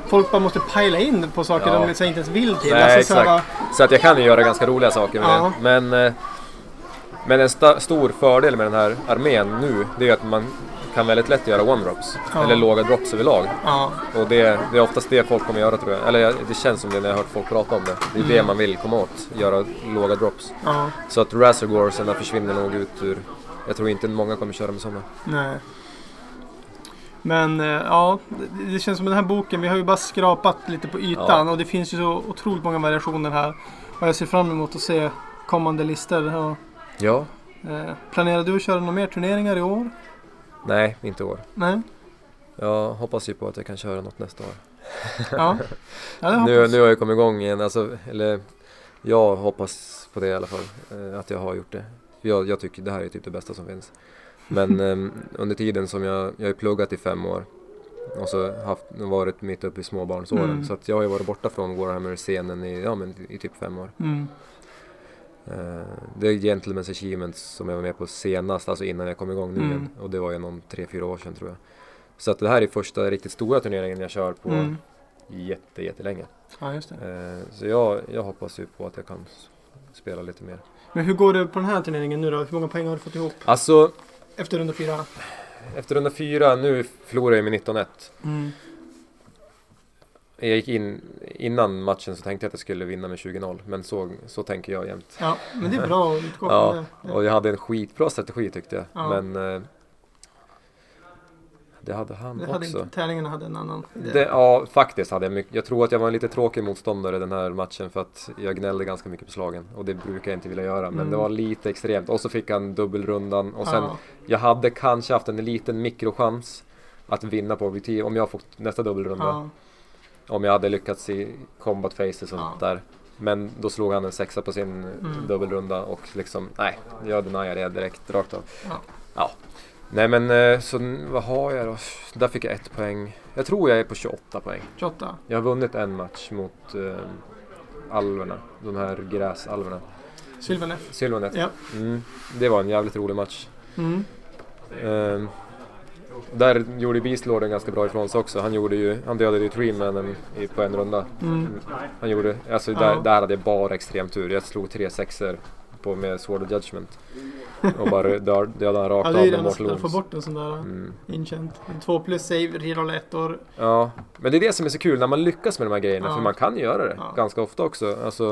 folk bara måste pajla in på saker Ja. de liksom inte ens vill till. Nej, Alltså, så här, exakt. Så att jag kan ju göra ganska roliga saker med Ja. det. Men, eh, men en sta- stor fördel med den här armén nu, det är att man kan väldigt lätt göra one-drops. Ja. Eller låga drops överlag. ja, Och det, det är oftast det folk kommer göra, tror jag. Eller det känns som det när jag har hört folk prata om det. Det är Mm. det man vill komma åt, göra låga drops. ja, Så att Razorgorsen försvinner nog ut ur... Jag tror inte många kommer köra med sådana. nej. Men eh, ja, det, det känns som den här boken, vi har ju bara skrapat lite på ytan Ja. och det finns ju så otroligt många variationer här. Och jag ser fram emot att se kommande listor. Och, Ja. eh, planerar du att köra några mer turneringar i år? Nej, inte i år. Nej? Jag hoppas ju på att jag kan köra något nästa år. Ja, ja det Nu, hoppas. nu har jag kommit igång igen, alltså, eller jag hoppas på det i alla fall, eh, att jag har gjort det. Jag, jag tycker det här är typ det bästa som finns. Men eh, under tiden som jag, jag har pluggat i fem år och så haft, varit mitt uppe i småbarnsåren, Mm. så att jag har ju varit borta från Warhammer-scenen i, ja, men i typ fem år. Mm. Eh, det är Gentleman's Achievements som jag var med på senast, alltså innan jag kom igång nu Mm. igen. Och det var ju någon tre, fyra år sedan, tror jag. Så att det här är första riktigt stora turneringen jag kör på Mm. jätte, jättelänge. Ja, just det. Eh, så jag, jag hoppas ju på att jag kan s- spela lite mer. Men hur går det på den här turneringen nu då? Hur många poäng har du fått ihop? Alltså, Efter runda fyra? efter runda fyra, nu förlorar jag med nitton ett. Mm. Jag gick in, innan matchen så tänkte jag att jag skulle vinna med tjugo noll. Men så, så tänker jag jämt. Ja, men det är bra att utgå från Ja, det. och jag hade en skitbra strategi, tyckte jag. Ja. Men eh, det hade han Det hade också. inte, tävlingarna hade en annan idé. Det, ja, faktiskt hade jag mycket. Jag tror att jag var en lite tråkig motståndare den här matchen, för att jag gnällde ganska mycket på slagen. Och det brukar jag inte vilja göra, men Mm. det var lite extremt. Och så fick han dubbelrundan. Och sen, Ja. jag hade kanske haft en liten mikrochans att vinna på objektiv om jag fått nästa dubbelrunda. Ja. Om jag hade lyckats i combat faces och sånt Ja. där. Men då slog han en sexa på sin Mm. dubbelrunda och liksom, nej, jag deniade det direkt, rakt av. Ja. Ja. Nej, men eh, så n- vad har jag då? Där fick jag ett poäng. Jag tror jag är på tjugoåtta poäng. tjugoåtta. Jag har vunnit en match mot eh, alverna, de här gräsalverna. Sylvaneth. Sylvaneth. Ja. Mm, det var en jävligt rolig match. Mm. Ehm, där gjorde Beastlord en ganska bra ifrån sig också. Han, gjorde ju, han dödade ju Treemanen i, på en runda. Mm. Han gjorde, alltså Ja. där, där hade jag bara extrem tur. Jag slog tre sexer på med Sword of Judgment. Och bara död, dödade han rakt Ja, av det är ju med det Mortal nästan. Få Wounds. bort en sån där Mm. inkänt. En två plus save, reroll ett år. Ja, men det är det som är så kul när man lyckas med de här grejerna. Ja. För man kan ju göra det Ja. ganska ofta också. Alltså,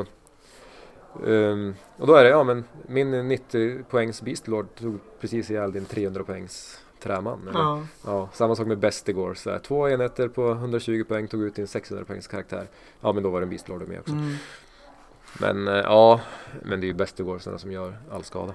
ehm, och då är det, ja men min nittio poängs Beastlord tog precis ihjäl din trehundra poängs träman. Eller? Ja. Ja, samma sak med Bestigor. Så här, två enheter på hundratjugo poäng tog ut din sexhundra poängs karaktär. Ja, men då var det en Beastlord med också. Mm. Men eh, ja, men det är ju Bestigor som gör all skada.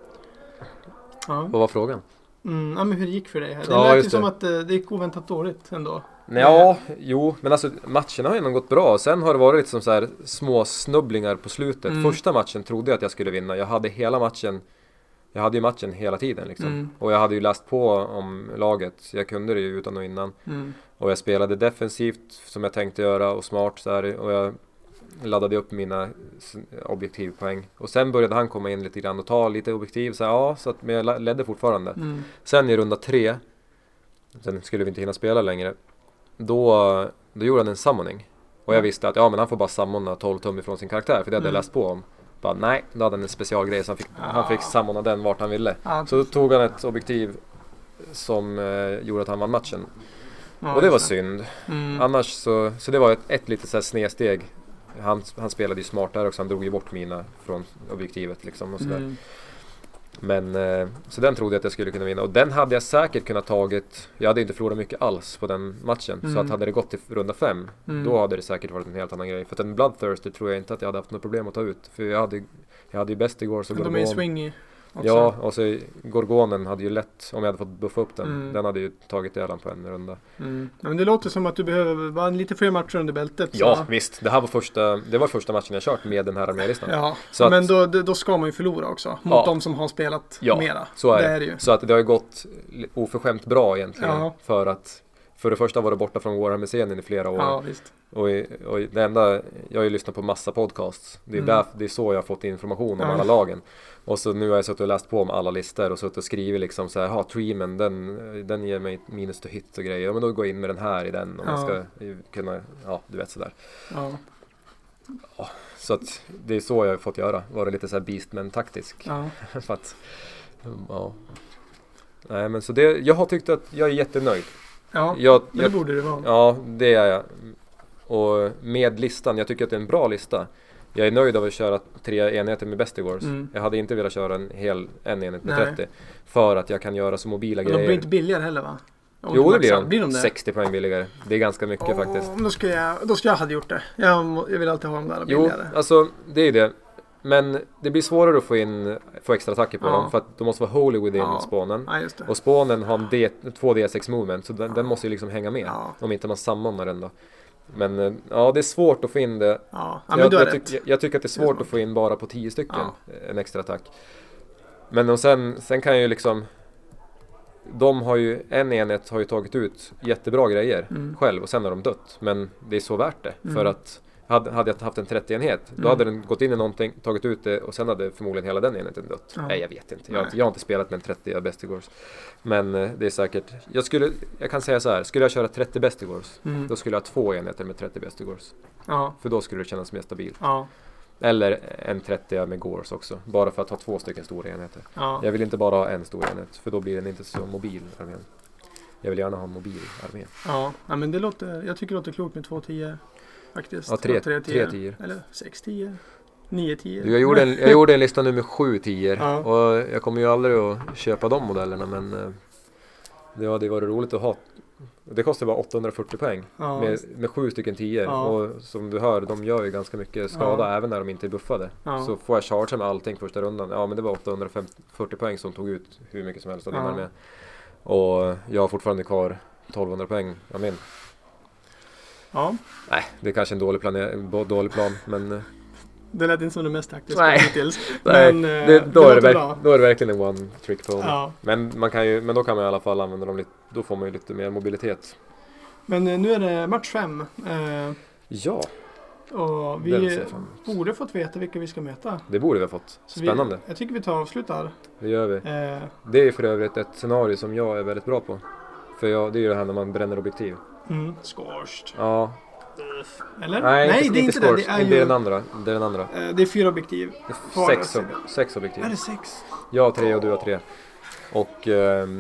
Ja. Vad var frågan? Mm. Ja, men hur det gick för dig här? Det Ja, lät ju just som det. att eh, det gick oväntat dåligt ändå. Ja, jo, men alltså matcherna har ju nog gått bra. Sen har det varit lite som så här små snubblingar på slutet. Mm. Första matchen trodde jag att jag skulle vinna. Jag hade hela matchen. Jag hade ju matchen hela tiden liksom. Mm. Och jag hade ju läst på om laget. Jag kunde det ju utan och innan. Mm. Och jag spelade defensivt som jag tänkte göra och smart så här. Och jag laddade upp mina s- objektivpoäng. Och sen började han komma in lite grann och ta lite objektiv. Så, ja, så att, men jag la- ledde fortfarande. Mm. Sen i runda tre, sen skulle vi inte hinna spela längre, då, då gjorde han en summoning. Och jag visste att ja, men han får bara summona tolv tum ifrån sin karaktär, för det hade jag Mm. läst på om. Bara, nej, då hade han en specialgrej så han fick, Ah. han fick summona den vart han ville. Ja, Så då tog han ett objektiv som eh, gjorde att han vann matchen. ja, Och det var just synd. Mm. Annars så, så det var ett, ett litet så här snedsteg. Han, han spelade ju smart där också, han drog ju bort mina från objektivet liksom och sådär. Mm. Men eh, så den trodde jag att jag skulle kunna vinna. Och den hade jag säkert kunnat tagit. Jag hade inte förlorat mycket alls på den matchen. Mm. Så att hade det gått till runda fem, Mm. då hade det säkert varit en helt annan grej. För att en Bloodthirster tror jag inte att jag hade haft något problem att ta ut. För jag hade, jag hade ju bäst igår så Men de är ju Gorgon. swingy också. Ja, och så Gorgonen hade ju lätt, om jag hade fått buffa upp den. Mm. Den hade ju tagit döden på en runda. Mm. Ja, men det låter som att du behöver bara lite fler matcher under bältet. så- Ja, visst. Det här var första, det var första matchen jag kört med den här armélistan. Ja, Så att- men då, då ska man ju förlora också. Mot Ja. de som har spelat Ja, mera. Så är det. det är det ju. Så att det har ju gått oförskämt bra egentligen. Ja. För att för det första var det borta från Warhammer-scenen i flera år. Ja, visst. Och, och det enda, jag har ju lyssnat på massa podcasts. Det är, Mm. där, det är så jag har fått information om Ja. alla lagen. Och så nu har jag suttit och läst på om alla listor och suttit och skrivit liksom så här, ha Treeman, den, den ger mig minus to hit och grejer. Ja, men då går jag in med den här i den om Ja. jag ska kunna, ja du vet sådär. Ja. Så att det är så jag har fått göra. Vara lite så här beastman taktisk. Ja. För att, ja. Nej men så det, jag har tyckt att jag är jättenöjd. Ja, Jag, men det jag, borde det vara. ja, det är jag. Och med listan, jag tycker att det är en bra lista. Jag är nöjd av att köra tre enheter med Bestigors. Mm. Jag hade inte velat köra en hel en enhet med Nej. trettio. För att jag kan göra så mobila Men de grejer. blir inte billigare heller va? Om Jo, du det blir maxar. de. Blir de det? sextio poäng billigare. Det är ganska mycket Åh, faktiskt. men Då ska jag, då ska jag ha gjort det. Jag, må- jag vill alltid ha dem där Jo, billigare. alltså det är det. Men det blir svårare att få in få extra attacker på Ja. dem. För att de måste vara holy within Ja. spånen. Ja, just det. Och spånen har en D, två D sex movement. Så den, den måste ju liksom hänga med. Ja. Om inte man sammanar den då. Men eh, ja, det är svårt att få in det. Ja, ja men jag, du har jag, rätt. tyck, jag, jag tycker att det är Det är svårt smart. att få in bara på tio stycken Ja. en extra attack. Men och sen, sen kan jag ju liksom de har ju, en enhet har ju tagit ut jättebra grejer Mm. själv och sen har de dött. Men det är så värt det. Mm. För att hade, hade jag haft en trettio-enhet då Mm. hade den gått in i någonting, tagit ut det och sen hade förmodligen hela den enheten dött. Ja. Nej, jag vet inte. Jag, har Nej. inte- jag har inte spelat med en trettio Bestigors. Men eh, det är säkert. Jag skulle, jag kan säga så här. Skulle jag köra trettio Bestigors Mm. då skulle jag ha två enheter med trettio Bestigors. Ja, För då skulle det kännas mer stabilt. ja, Eller en trettio med Gors också. Bara för att ha två stycken stora enheter. ja. Jag vill inte bara ha en stor enhet. För då blir den inte så mobil, armén. Jag vill gärna ha en mobil armé. Ja, ja men det låter, jag tycker det låter klokt med två tio faktiskt. Ja, tre- Och tre tre tior. Eller sex tio. Nio tio. Du, jag, gjorde en, jag gjorde en lista nu med sju tior. Ja. Och jag kommer ju aldrig att köpa de modellerna. Men eh, det hade varit roligt att ha. Det kostar bara åttahundrafyrtio poäng. Ja, Med, med sju stycken tior. Ja. Och som du hör, de gör ju ganska mycket skada Ja. även när de inte är buffade. Ja. Så får jag chargea med allting första rundan. Ja, men det var åttahundrafyrtio poäng som tog ut hur mycket som helst av din Ja. armé. Och jag har fortfarande kvar tolvhundra poäng av min. ja, Nej, det är kanske en dålig, planer- dålig plan, men eh, det lät inte som det mest taktiska Nej. hittills. nej, Men, eh, det, då, det är det låter verk- bra. då är det verkligen en one trick pony. Ja. Men, man kan ju, men då kan man i alla fall använda dem lite, då får man ju lite mer mobilitet. Men eh, nu är det match fem. Eh, Ja, och den vi ser jag fram emot. borde fått veta vilka vi ska möta. Det borde vi ha fått. Så vi- Spännande, Jag tycker vi tar och avslutar. det gör vi. Eh, Det är för övrigt ett scenario som jag är väldigt bra på. För jag, det är ju det här när man bränner objektiv. mm. Scorched. Ja, Eller? nej, Nej inte, det är inte det. Scorch. Det är, det är ju, den andra. Det är den andra. eh, det är fyra objektiv. Kvar Sex, alltså. ob- sex objektiv. Är det sex? Jag har tre och du har tre. Och ehm,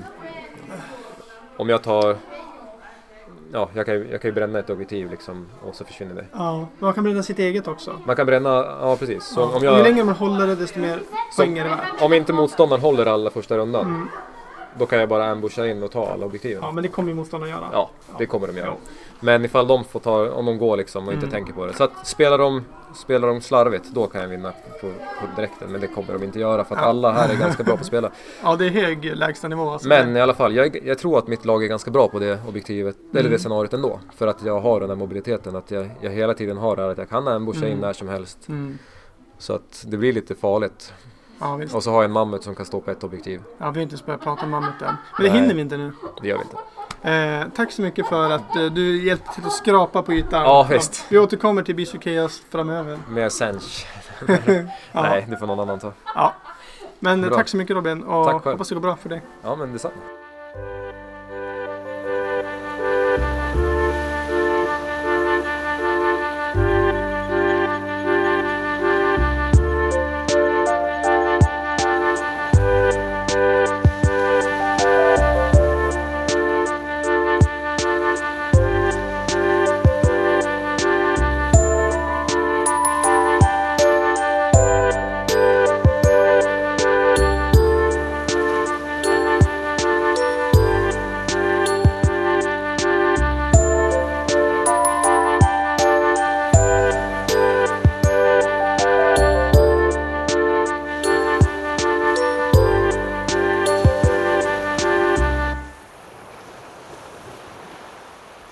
om jag tar... Ja, jag kan, ju, jag kan ju bränna ett objektiv liksom och så försvinner det. Ja, man kan bränna sitt eget också. Man kan bränna, ja precis. Så Ja. om, Och ju jag, längre man håller det desto mer poäng är det värt. om inte motståndaren håller alla första rundan, Mm. då kan jag bara ambusha in och ta alla objektiven. Ja, men det kommer ju motståndarna göra. Ja, det kommer de göra. Ja. Men ifall de får ta, om de går liksom och inte Mm. tänker på det. Så att spelar de, spelar de slarvigt, då kan jag vinna på, på direkten. Men det kommer de inte göra för att Ja. alla här är ganska bra på att spela. Ja, det är hög lägsta nivå. Alltså. Men i alla fall, jag, jag tror att mitt lag är ganska bra på det objektivet, eller Mm. det scenariot ändå. För att jag har den här mobiliteten, att jag, jag hela tiden har det här att jag kan ambusha in Mm. när som helst. Mm. Så att det blir lite farligt. Ja, visst. Och så har jag en mammut som kan stå på ett objektiv. Ja, vi har inte ens börjat prata om mammut än. Men det Nej. hinner vi inte nu. Det gör vi inte. Eh, tack så mycket för att eh, du hjälpte till att skrapa på ytan. Ja, visst. Vi återkommer till Beast of Chaos framöver. Med Sench. Ja. Nej, det får någon annan ta. Ja. Men eh, Bra. tack så mycket Robin och Tack själv. hoppas det går bra för dig. Ja, men detsamma.